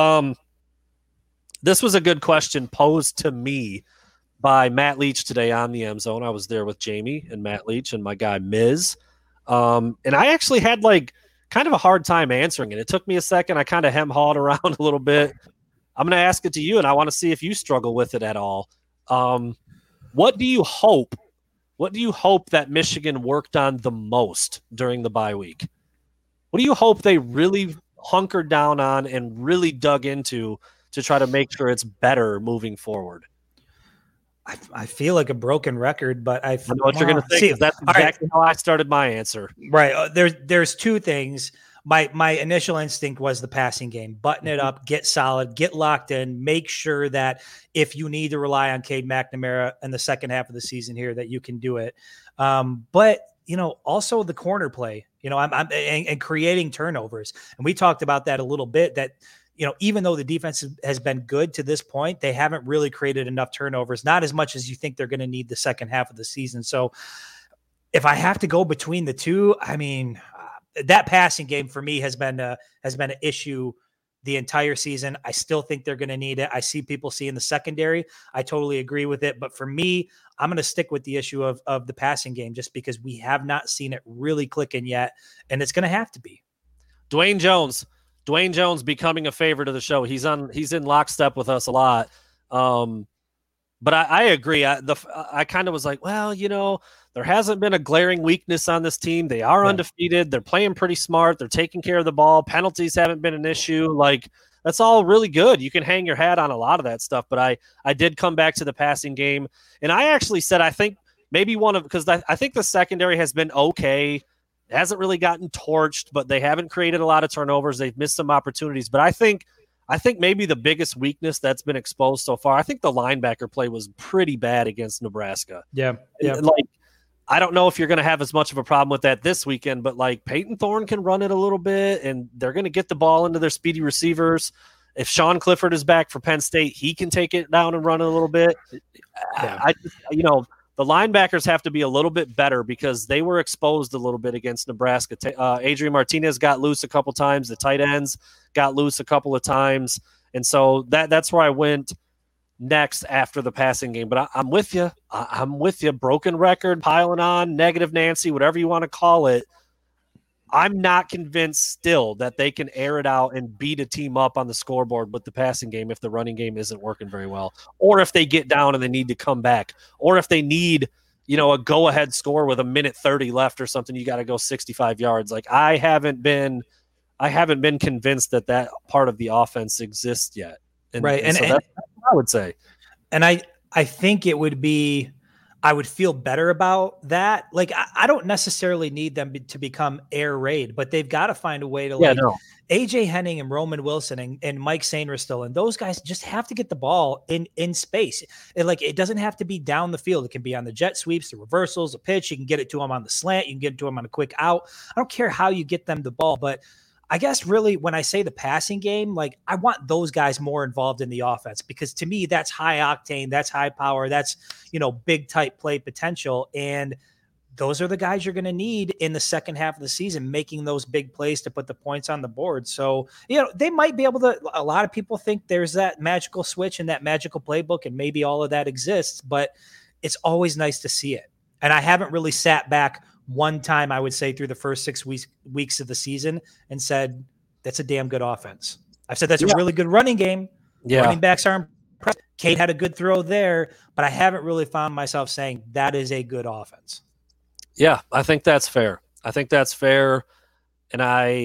This was a good question posed to me by Matt Leach today on the M Zone. I was there with Jamie and Matt Leach and my guy Miz, and I actually had kind of a hard time answering it. It took me a second. I kind of hem-hawed around a little bit. I'm going to ask it to you, and I want to see if you struggle with it at all. What do you hope that Michigan worked on the most during the bye week? What do you hope they really hunkered down on and really dug into to try to make sure it's better moving forward? I feel like a broken record, but I know what you're going to say. That's exactly how I started my answer. Right. There's two things. My initial instinct was the passing game. Button it up, get solid, get locked in, make sure that if you need to rely on Cade McNamara in the second half of the season here, that you can do it. But also the corner play. I'm creating turnovers, and we talked about that a little bit. That even though the defense has been good to this point, they haven't really created enough turnovers, not as much as you think they're going to need the second half of the season. So if I have to go between the two, that passing game for me has been an issue the entire season. I still think they're going to need it. I see people seeing the secondary. I totally agree with it. But for me, I'm going to stick with the issue of the passing game just because we have not seen it really clicking yet. And it's going to have to be. Dwayne Jones becoming a favorite of the show. He's in lockstep with us a lot. But I agree. I kind of was like, well, there hasn't been a glaring weakness on this team. They are undefeated. They're playing pretty smart. They're taking care of the ball. Penalties haven't been an issue. That's all really good. You can hang your hat on a lot of that stuff. But I did come back to the passing game. And I actually said, I think maybe because I think the secondary has been okay. It hasn't really gotten torched, but they haven't created a lot of turnovers. They've missed some opportunities. But I think maybe the biggest weakness that's been exposed so far, I think the linebacker play was pretty bad against Nebraska. Yeah. I don't know if you're going to have as much of a problem with that this weekend, but Peyton Thorne can run it a little bit, and they're going to get the ball into their speedy receivers. If Sean Clifford is back for Penn State, he can take it down and run it a little bit. Yeah. The linebackers have to be a little bit better because they were exposed a little bit against Nebraska. Adrian Martinez got loose a couple times. The tight ends got loose a couple of times. And so that's where I went next after the passing game. But I'm with you. I'm with you. Broken record, piling on, negative Nancy, whatever you want to call it. I'm not convinced still that they can air it out and beat a team up on the scoreboard with the passing game if the running game isn't working very well, or if they get down and they need to come back, or if they need, a go-ahead score with 1:30 left or something. You got to go 65 yards. I haven't been convinced that part of the offense exists yet. And so that's what I would say. And I think it would be. I would feel better about that. I don't necessarily need them to become air raid, but they've got to find a way to AJ Henning and Roman Wilson and Mike Sainristil and those guys just have to get the ball in space. It doesn't have to be down the field. It can be on the jet sweeps, the reversals, a pitch. You can get it to them on the slant. You can get it to them on a quick out. I don't care how you get them the ball, but I guess really when I say the passing game, I want those guys more involved in the offense because to me, that's high octane, that's high power, that's, big type play potential. And those are the guys you're going to need in the second half of the season, making those big plays to put the points on the board. So, they might be able to, a lot of people think there's that magical switch and that magical playbook and maybe all of that exists, but it's always nice to see it. And I haven't really sat back one time, I would say, through the first 6 weeks of the season and said, that's a damn good offense. I've said that's a really good running game. Yeah. Running backs are impressive. Cade had a good throw there, but I haven't really found myself saying that is a good offense. Yeah, I think that's fair. And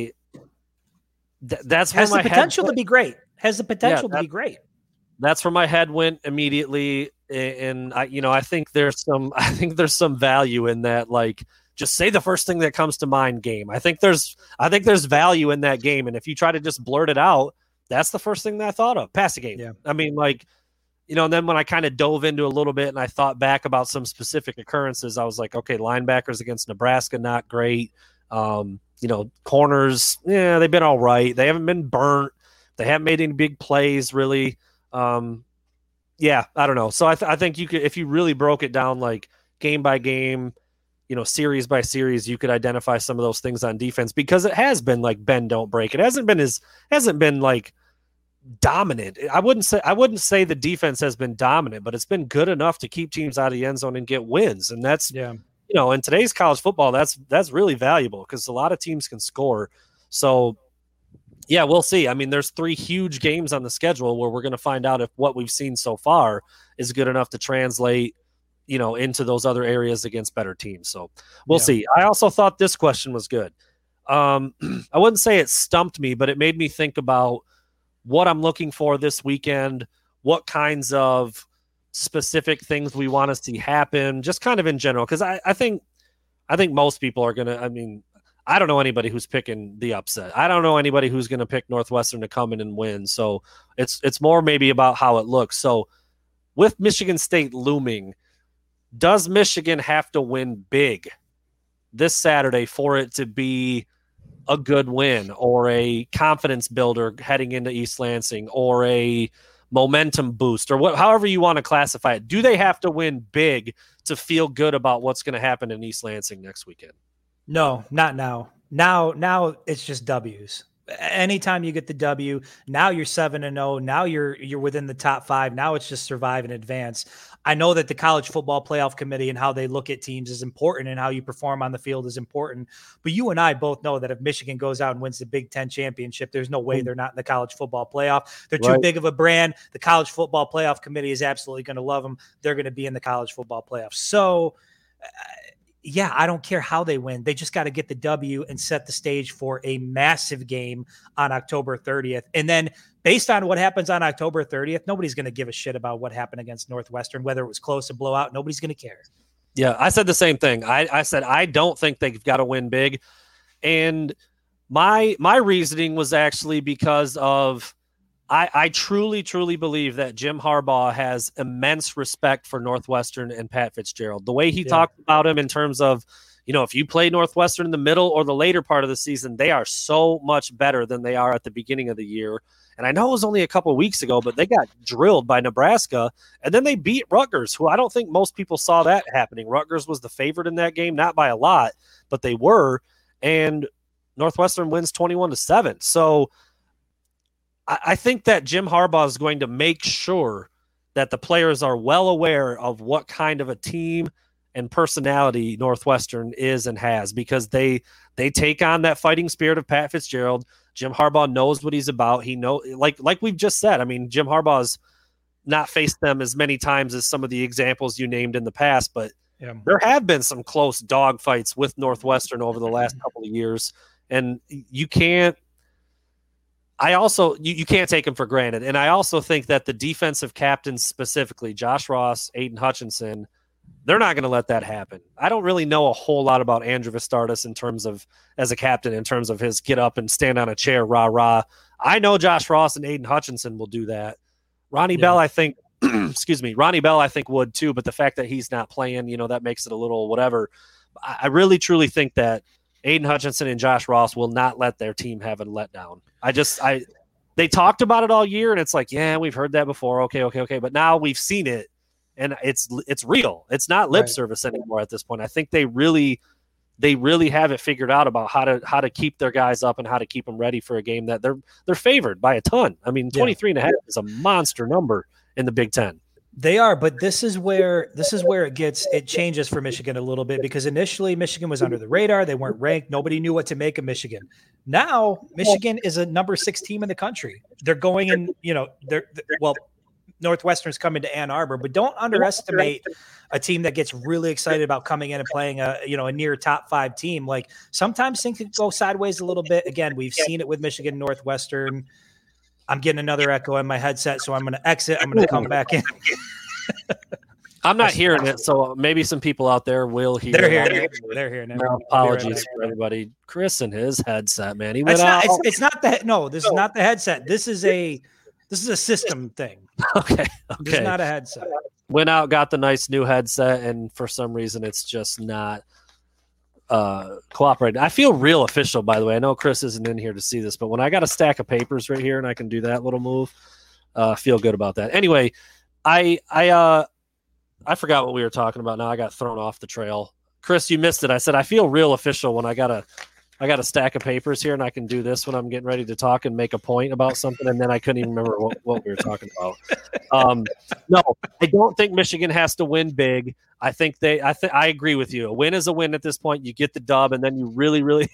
that's has the potential to be great. To be great. That's where my head went immediately. And I think there's some value in that. Just say the first thing that comes to mind game. I think there's value in that game. And if you try to just blurt it out, that's the first thing that I thought of. Passing game. Yeah. I mean, and then when I kind of dove into a little bit and I thought back about some specific occurrences, I was like, okay, linebackers against Nebraska, not great. Corners, they've been all right. They haven't been burnt. They haven't made any big plays really. Yeah, I don't know. So I think you could, if you really broke it down like game by game, series by series, you could identify some of those things on defense, because it has been like bend don't break. It hasn't been like dominant. I wouldn't say the defense has been dominant, but it's been good enough to keep teams out of the end zone and get wins. And that's in today's college football, that's really valuable, because a lot of teams can score. So yeah, we'll see. I mean, there's 3 huge games on the schedule where we're going to find out if what we've seen so far is good enough to translate, into those other areas against better teams. So we'll see. I also thought this question was good. I wouldn't say it stumped me, but it made me think about what I'm looking for this weekend, what kinds of specific things we want to see happen, just kind of in general. Because I think most people are going to, I mean, I don't know anybody who's picking the upset. I don't know anybody who's going to pick Northwestern to come in and win. So it's more maybe about how it looks. So with Michigan State looming, does Michigan have to win big this Saturday for it to be a good win, or a confidence builder heading into East Lansing, or a momentum boost, or however you want to classify it? Do they have to win big to feel good about what's going to happen in East Lansing next weekend? No, not now. Now it's just W's. Anytime you get the W, now you're 7-0. Now you're within the top 5. Now it's just survive and advance. I know that the College Football Playoff Committee and how they look at teams is important, and how you perform on the field is important. But you and I both know that if Michigan goes out and wins the Big Ten championship, there's no way they're not in the College Football Playoff. They're too big of a brand. The College Football Playoff Committee is absolutely going to love them. They're going to be in the College Football Playoff. So, yeah, I don't care how they win. They just got to get the W and set the stage for a massive game on October 30th. And then based on what happens on October 30th, nobody's going to give a shit about what happened against Northwestern, whether it was close, a blowout. Nobody's going to care. Yeah, I said the same thing. I said I don't think they've got to win big. And my reasoning was actually because of I truly, truly believe that Jim Harbaugh has immense respect for Northwestern and Pat Fitzgerald. The way he talked about him in terms of, if you play Northwestern in the middle or the later part of the season, they are so much better than they are at the beginning of the year. And I know it was only a couple of weeks ago, but they got drilled by Nebraska, and then they beat Rutgers, who I don't think most people saw that happening. Rutgers was the favorite in that game, not by a lot, but they were. And Northwestern wins 21-7. So I think that Jim Harbaugh is going to make sure that the players are well aware of what kind of a team and personality Northwestern is and has, because they take on that fighting spirit of Pat Fitzgerald. Jim Harbaugh knows what he's about. He knows, like we've just said, I mean, Jim Harbaugh's not faced them as many times as some of the examples you named in the past, but there have been some close dog fights with Northwestern over the last couple of years, and you can't take them for granted. And I also think that the defensive captains, specifically Josh Ross, Aiden Hutchinson, they're not going to let that happen. I don't really know a whole lot about Andrew Vistardis in terms of, as a captain, in terms of his get up and stand on a chair, rah, rah. I know Josh Ross and Aiden Hutchinson will do that. Ronnie Bell, I think, Ronnie Bell, I think would too, but the fact that he's not playing, that makes it a little whatever. I really, truly think that Aiden Hutchinson and Josh Ross will not let their team have a letdown. They talked about it all year, and it's like, yeah, we've heard that before. Okay. But now we've seen it, and it's real. It's not lip service anymore at this point. I think they really have it figured out about how to keep their guys up and how to keep them ready for a game that they're favored by a ton. I mean, 23.5 is a monster number in the Big Ten. They are, but this is where it changes for Michigan a little bit, because initially Michigan was under the radar. They weren't ranked. Nobody knew what to make of Michigan. Now Michigan is a number 6 team in the country. They're going in, Northwestern's coming to Ann Arbor, but don't underestimate a team that gets really excited about coming in and playing a near top 5 team. Like, sometimes things can go sideways a little bit. Again, we've seen it with Michigan, Northwestern. I'm getting another echo in my headset, so I'm going to exit. I'm going to come back in. I'm not hearing it, so maybe some people out there will hear it. They're hearing it. No, apologies for everybody. Chris and his headset, man. He went it's not that. No, this is not the headset. This is a system thing. Okay. This is not a headset. Went out, got the nice new headset, and for some reason it's just not cooperating. I feel real official, by the way. I know Chris isn't in here to see this, but when I got a stack of papers right here and I can do that little move, feel good about that. Anyway, I forgot what we were talking about. Now I got thrown off the trail. Chris, you missed it. I said I feel real official when I got a stack of papers here, and I can do this when I'm getting ready to talk and make a point about something, and then I couldn't even remember what we were talking about. No, I don't think Michigan has to win big. I agree with you. A win is a win at this point. You get the dub, and then you really, really.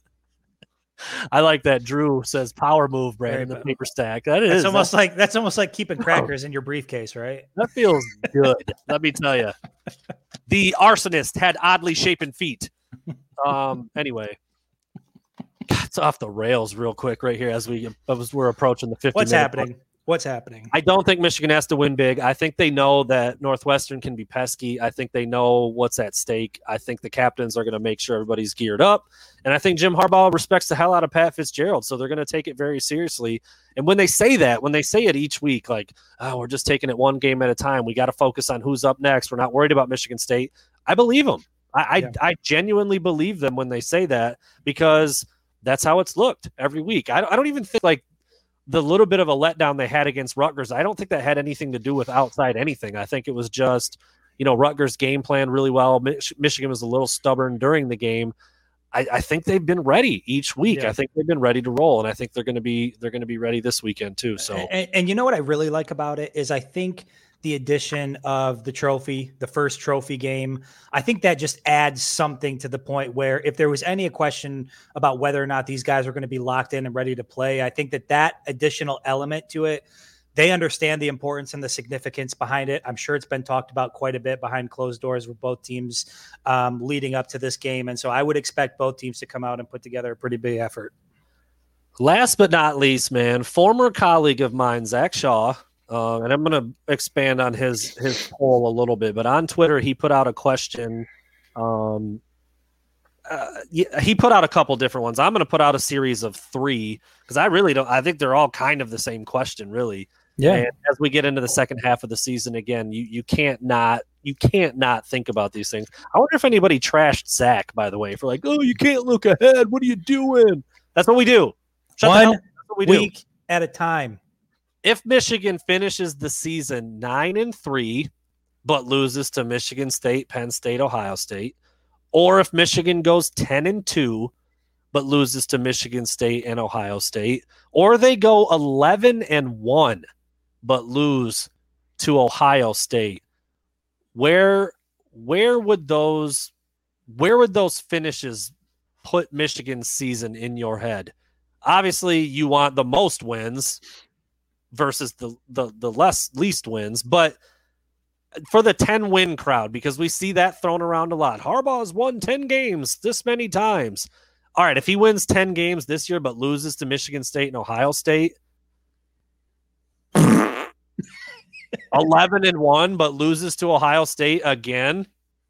I like that. Drew says power move, Brandon, the paper stack. That's almost like keeping crackers in your briefcase, right? That feels good. Let me tell you. The arsonist had oddly shapen feet. Anyway. It's off the rails real quick right here as we're approaching the 50 What's minute happening? mark. What's happening? I don't think Michigan has to win big. I think they know that Northwestern can be pesky. I think they know what's at stake. I think the captains are going to make sure everybody's geared up. And I think Jim Harbaugh respects the hell out of Pat Fitzgerald, so they're going to take it very seriously. And when they say it each week, like, oh, we're just taking it one game at a time. We got to focus on who's up next. We're not worried about Michigan State. I believe them. I genuinely believe them when they say that, because that's how it's looked every week. I don't even think like the little bit of a letdown they had against Rutgers, I don't think that had anything to do with outside anything. I think it was just, Rutgers game plan really well. Michigan was a little stubborn during the game. I think they've been ready each week. Yeah. I think they've been ready to roll, and I think they're going to be ready this weekend too. So, and you know what I really like about it is I think the addition of the first trophy game, I think that just adds something to the point where if there was any question about whether or not these guys are going to be locked in and ready to play, I think that additional element to it, they understand the importance and the significance behind it. I'm sure it's been talked about quite a bit behind closed doors with both teams leading up to this game. And so I would expect both teams to come out and put together a pretty big effort. Last but not least, man, former colleague of mine, Zach Shaw, and I'm going to expand on his poll a little bit, but on Twitter, he put out a question. He put out a couple different ones. I'm going to put out a series of 3 because I think they're all kind of the same question, really. Yeah. And as we get into the second half of the season again, you can't not think about these things. I wonder if anybody trashed Zach, by the way, for like, oh, you can't look ahead. What are you doing? That's what we do. One week at a time. If Michigan finishes the season 9-3, but loses to Michigan State, Penn State, Ohio State, or if Michigan goes 10-2, but loses to Michigan State and Ohio State, or they go 11-1, but lose to Ohio State, where would those finishes put Michigan's season in your head? Obviously, you want the most wins versus the least wins, but for the 10-win crowd, because we see that thrown around a lot. Harbaugh's won 10 games this many times. All right, if he wins 10 games this year but loses to Michigan State and Ohio State, 11-1 but loses to Ohio State again,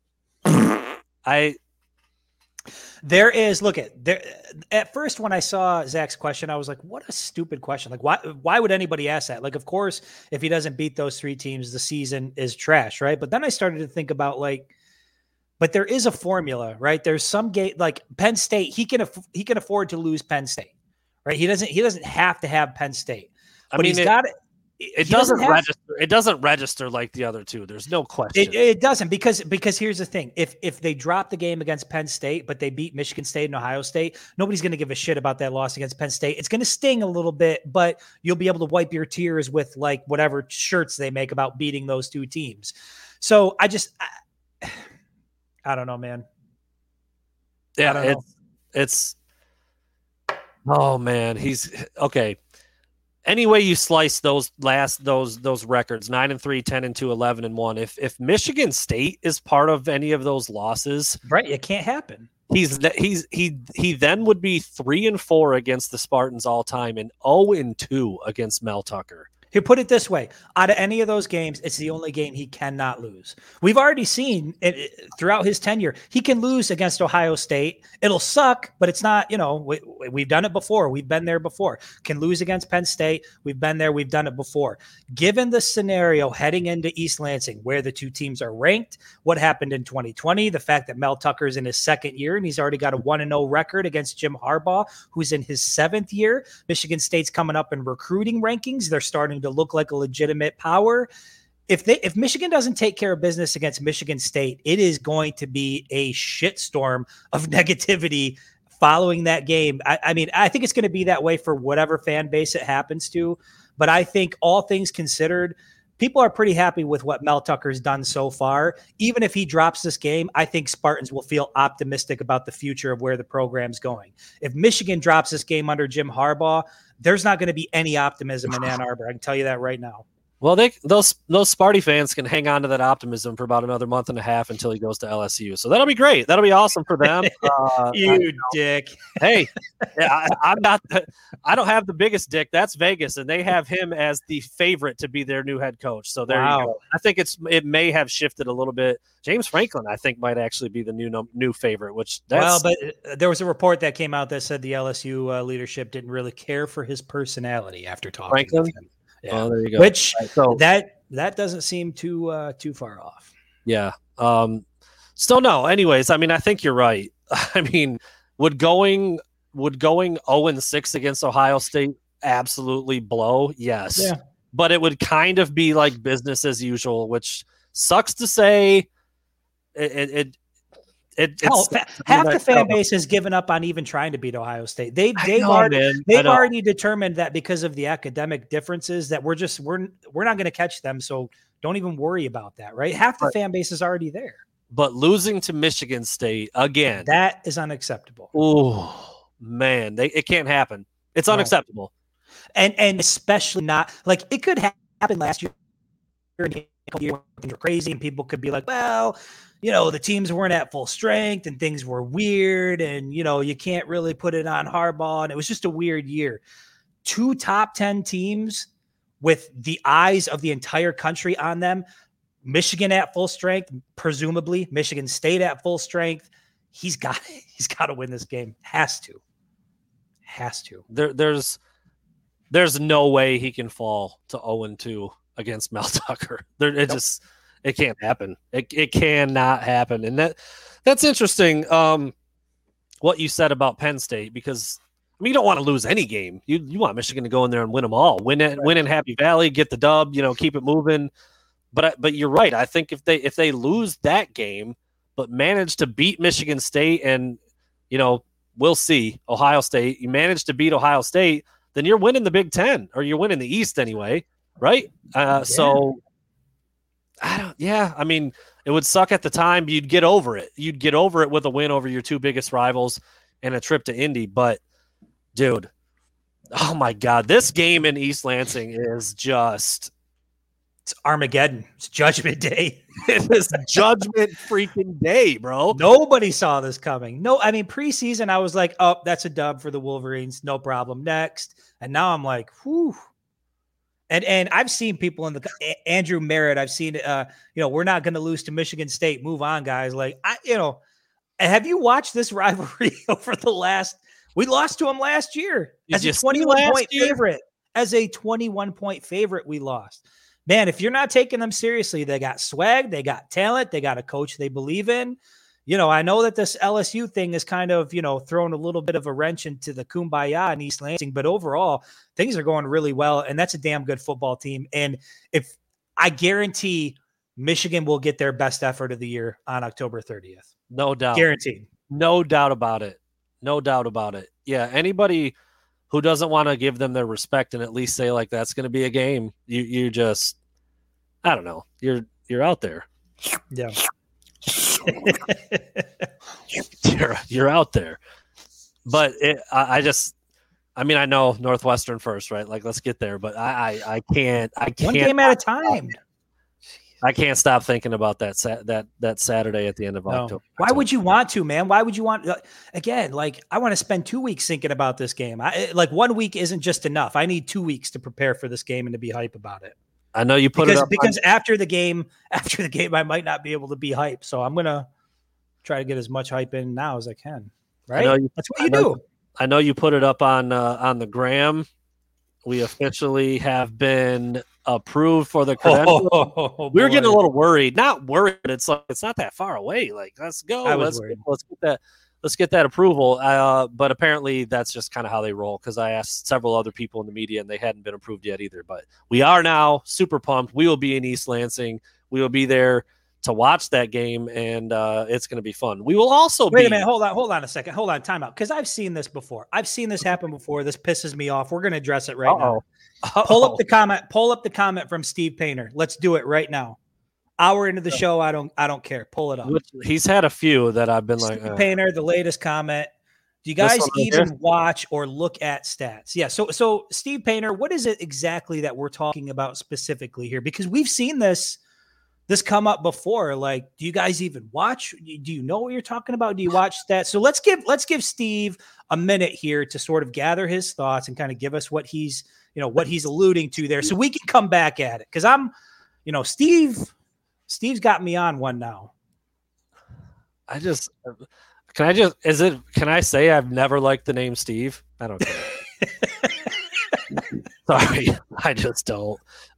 at first when I saw Zach's question, I was like, what a stupid question. Like, why would anybody ask that? Like, of course, if he doesn't beat those 3 teams, the season is trash, right? But then I started to think about but there is a formula, right? There's some game like Penn State, he can afford to lose Penn State, right? He doesn't have to have Penn State. It doesn't register like the other two. There's no question. It doesn't because here's the thing. If they drop the game against Penn State, but they beat Michigan State and Ohio State, nobody's going to give a shit about that loss against Penn State. It's going to sting a little bit, but you'll be able to wipe your tears with like whatever shirts they make about beating those 2 teams. So I don't know, man. Yeah, it's oh man, he's okay. Any way you slice those records, 9-3, 10-2, 11-1. If Michigan State is part of any of those losses, right, it can't happen. He then would be 3-4 against the Spartans all time and 0-2 against Mel Tucker. He put it this way: out of any of those games, it's the only game he cannot lose. We've already seen it throughout his tenure. He can lose against Ohio State. It'll suck, but it's not, we've done it before. We've been there before. Can lose against Penn State. We've been there. We've done it before. Given the scenario heading into East Lansing, where the 2 teams are ranked, what happened in 2020, the fact that Mel Tucker's in his 2nd year and he's already got a 1-0 record against Jim Harbaugh, who's in his 7th year. Michigan State's coming up in recruiting rankings. They're starting to look like a legitimate power. if Michigan doesn't take care of business against Michigan State, it is going to be a shitstorm of negativity following that game. I mean, I think it's going to be that way for whatever fan base it happens to. But I think all things considered, people are pretty happy with what Mel Tucker's done so far. Even if he drops this game, I think Spartans will feel optimistic about the future of where the program's going. If Michigan drops this game under Jim Harbaugh, there's not going to be any optimism in Ann Arbor. I can tell you that right now. Well, those Sparty fans can hang on to that optimism for about another month and a half until he goes to LSU. So that'll be great. That'll be awesome for them. Dick. Hey, I'm not. I don't have the biggest dick. That's Vegas, and they have him as the favorite to be their new head coach. So there you go. I think it may have shifted a little bit. James Franklin, I think, might actually be the new favorite. But there was a report that came out that said the LSU leadership didn't really care for his personality after talking Franklin? with him. Yeah. Oh, there you go. Which that doesn't seem too far off. Yeah. Still no. Anyways, I mean, I think you're right. I mean, would going 0-6 against Ohio State absolutely blow? Yes. Yeah. But it would kind of be like business as usual, which sucks to say. Half the fan base has given up on even trying to beat Ohio State. They've already determined that because of the academic differences that we're not going to catch them. So don't even worry about that, right? Half the fan base is already there. But losing to Michigan State again, that is unacceptable. Oh man, it can't happen. It's unacceptable. And especially not like it could happen last year. Things were crazy, and people could be like, well, the teams weren't at full strength and things were weird and, you can't really put it on Harbaugh. And it was just a weird year. 2 top 10 teams with the eyes of the entire country on them. Michigan at full strength, presumably Michigan State at full strength. He's got to win this game. Has to. There's no way he can fall to 0-2 against Mel Tucker. It can't happen. It cannot happen. And that's interesting. What you said about Penn State, because I mean, you don't want to lose any game. You want Michigan to go in there and win them all. Win in Happy Valley, get the dub. Keep it moving. But you're right. I think if they lose that game, but manage to beat Michigan State and we'll see Ohio State. You manage to beat Ohio State, then you're winning the Big Ten, or you're winning the East anyway, right? So. I mean, it would suck at the time. You'd get over it. You'd get over it with a win over your 2 biggest rivals and a trip to Indy. But, dude, oh, my God. This game in East Lansing is just – it's Armageddon. It's Judgment Day. It is Judgment freaking Day, bro. Nobody saw this coming. No, I mean, preseason, I was like, oh, that's a dub for the Wolverines. No problem. Next. And now I'm like, whew. And I've seen people in Andrew Merritt. I've seen, we're not going to lose to Michigan State. Move on, guys. Like, have you watched this rivalry over the last? We lost to them last year as a 21-point favorite. As a 21-point favorite, we lost. Man, if you're not taking them seriously, they got swag, they got talent, they got a coach they believe in. I know that this LSU thing is kind of, throwing a little bit of a wrench into the kumbaya in East Lansing, but overall things are going really well. And that's a damn good football team. And if I guarantee Michigan will get their best effort of the year on October 30th. No doubt. Guaranteed. No doubt about it. No doubt about it. Yeah. Anybody who doesn't want to give them their respect and at least say like, that's going to be a game. You just, I don't know. You're out there. Yeah. you're out there, but I know Northwestern first, right? Like, let's get there, but I can't. One game at a time. I can't stop thinking about that Saturday at the end of October. Why would you want to, man? Why would you want again? Like, I want to spend 2 weeks thinking about this game. 1 week isn't just enough. I need 2 weeks to prepare for this game and to be hype about it. I know you put it up because after the game, I might not be able to be hype. So I'm gonna try to get as much hype in now as I can. Right? That's what you do. I know you put it up on the gram. We officially have been approved for the credential. We were getting a little worried. Not worried. It's like it's not that far away. Like, let's go. Let's get let's get that approval. But apparently that's just kind of how they roll, because I asked several other people in the media and they hadn't been approved yet either. But we are now super pumped. We will be in East Lansing. We will be there to watch that game, and it's going to be fun. We will also Wait a minute. Hold on a second. Hold on. Time out. Because I've seen this before. I've seen this happen before. This pisses me off. We're going to address it right now. Pull up the comment. Pull up the comment from Steve Painter. Let's do it right now. Hour into the show. I don't care. Pull it up. He's had a few that I've been Steve Painter, the latest comment. Do you guys even watch or look at stats? Yeah. So Steve Painter, what is it exactly that we're talking about specifically here? Because we've seen this come up before. Like, do you guys even watch? Do you know what you're talking about? Do you watch stats? So let's give Steve a minute here to sort of gather his thoughts and kind of give us what he's alluding to there, so we can come back at it. Because Steve's got me on one now. Can I say I've never liked the name Steve? I don't care. Sorry, I just don't.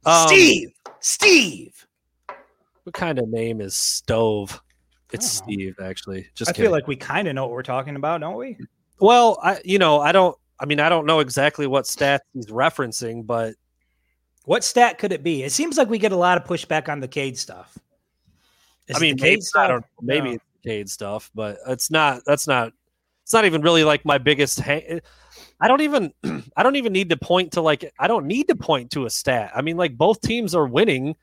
Steve. What kind of name is Stove? It's Steve, actually. I feel like we kind of know what we're talking about, don't we? Well, I don't know exactly what stats he's referencing, but what stat could it be? It seems like we get a lot of pushback on the Cade stuff. Maybe it's Cade stuff, but it's not. It's not even really like my biggest. I don't even need to point to I don't need to point to a stat. I mean, like, both teams are winning.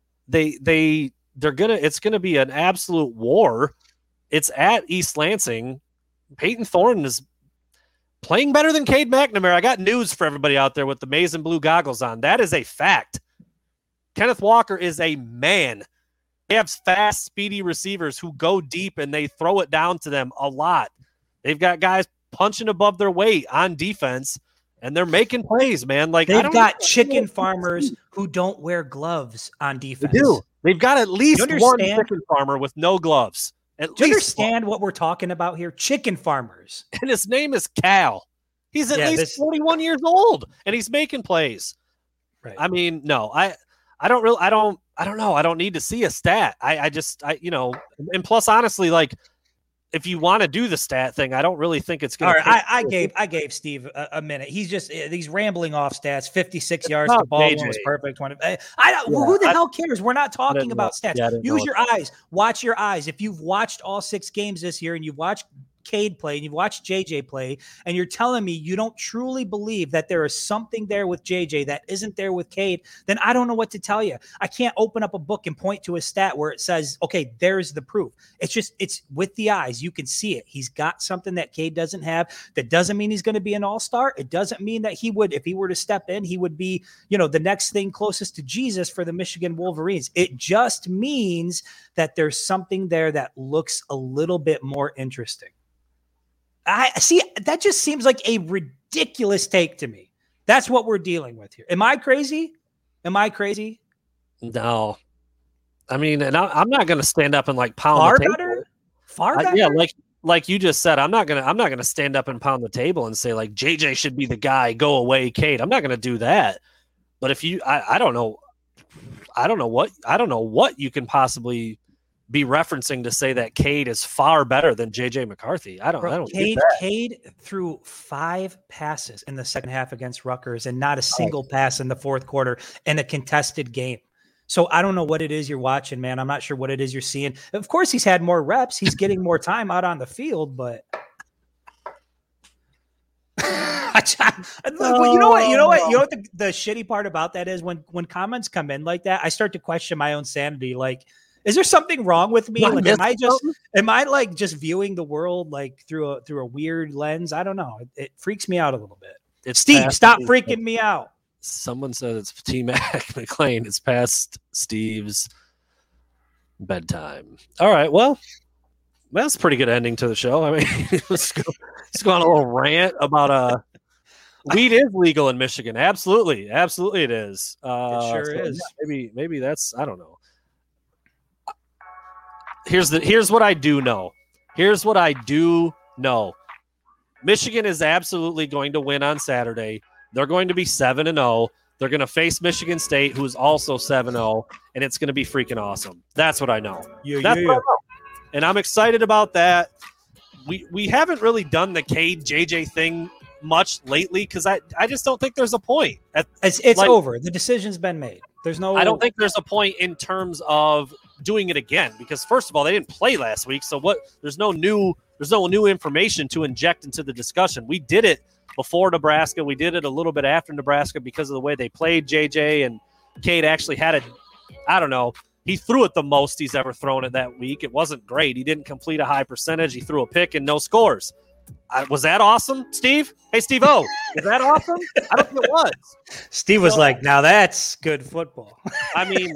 It's gonna be an absolute war. It's at East Lansing. Peyton Thorne is playing better than Cade McNamara. I got news for everybody out there with the maize and blue goggles on. That is a fact. Kenneth Walker is a man. They have fast, speedy receivers who go deep and they throw it down to them a lot. They've got guys punching above their weight on defense, and they're making plays, man. Like, they've got chicken farmers who don't wear gloves on defense. They do. They've got at least one chicken farmer with no gloves. Do you understand what we're talking about here? Chicken farmers. And his name is Cal. He's at least 41 years old, and he's making plays. Right. I mean, no, I don't know. I don't need to see a stat. And plus, honestly, like, if you want to do the stat thing, I don't really think it's going to. All right, I gave Steve a minute. He's rambling off stats. 56 yards. The ball was perfect. 20. Who the hell cares? We're not talking about stats. Use your eyes. Watch your eyes. If you've watched all 6 games this year and you've watched Cade play and you've watched JJ play, and you're telling me you don't truly believe that there is something there with JJ that isn't there with Cade, then I don't know what to tell you. I can't open up a book and point to a stat where it says, okay, there's the proof. it's with the eyes. You can see it. He's got something that Cade doesn't have. That doesn't mean he's going to be an all-star. It doesn't mean that he would, if he were to step in, he would be, the next thing closest to Jesus for the Michigan Wolverines. It just means that there's something there that looks a little bit more interesting. I see. That just seems like a ridiculous take to me. That's what we're dealing with here. Am I crazy? No. I mean, and I'm not going to stand up and pound the table. Far better. Yeah, like you just said, I'm not gonna stand up and pound the table and say JJ should be the guy. Go away, Cade. I'm not going to do that. But if you, I don't know what you can possibly be referencing to say that Cade is far better than JJ McCarthy. I don't Cade threw 5 passes in the second half against Rutgers and not a single pass in the fourth quarter in a contested game. So I don't know what it is you're watching, man. I'm not sure what it is you're seeing. Of course, he's had more reps. He's getting more time out on the field, but you know what the shitty part about that is when comments come in like that, I start to question my own sanity. Is there something wrong with me? Am I just viewing the world through a weird lens? I don't know. It freaks me out a little bit. Steve, stop freaking me out. Someone said it's T-Mac McLean. It's past Steve's bedtime. All right. Well, that's a pretty good ending to the show. I mean, let's go on a little rant about weed is legal in Michigan. Absolutely it is. It sure is. Yeah, maybe that's, I don't know. Here's what I do know. Michigan is absolutely going to win on Saturday. They're going to be 7-0. They're going to face Michigan State, who is also 7-0, and it's going to be freaking awesome. That's what I know. That's what I know. And I'm excited about that. we haven't really done the Cade JJ thing much lately because I just don't think there's a point. It's over. The decision's been made. There's no. I don't think there's a point in terms of doing it again because first of all, they didn't play last week, so what? There's no new information to inject into the discussion. We did it before Nebraska. We did it a little bit after Nebraska because of the way they played JJ, and Cade actually had I don't know. He threw it the most he's ever thrown it that week. It wasn't great. He didn't complete a high percentage. He threw a pick and no scores. Was that awesome, Steve? Hey, Steve-O, is that awesome? I don't think it was. Steve was like, now that's good football. I mean,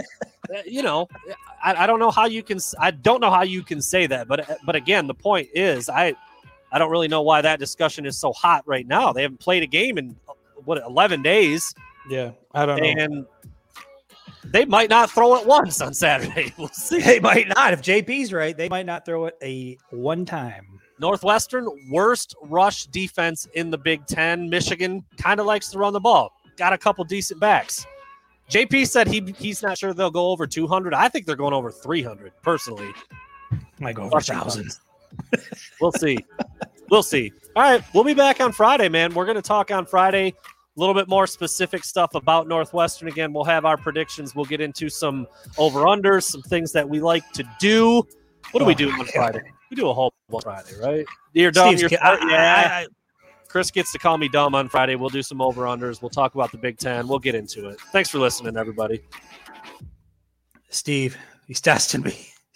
I don't know how you can – I don't know how you can say that. But again, the point is I don't really know why that discussion is so hot right now. They haven't played a game in, 11 days. Yeah, I don't know. And they might not throw it once on Saturday. We'll see. They might not. If JP's right, they might not throw it a one time. Northwestern, worst rush defense in the Big Ten. Michigan kind of likes to run the ball. Got a couple decent backs. JP said he's not sure they'll go over 200. I think they're going over 300, personally. Might go over 1,000. We'll see. We'll see. All right, we'll be back on Friday, man. We're going to talk on Friday a little bit more specific stuff about Northwestern. Again, we'll have our predictions. We'll get into some over-unders, some things that we like to do. What do we do on Friday? We do a whole Friday, right? You're dumb. Chris gets to call me dumb on Friday. We'll do some over-unders. We'll talk about the Big Ten. We'll get into it. Thanks for listening, everybody. Steve, he's testing me.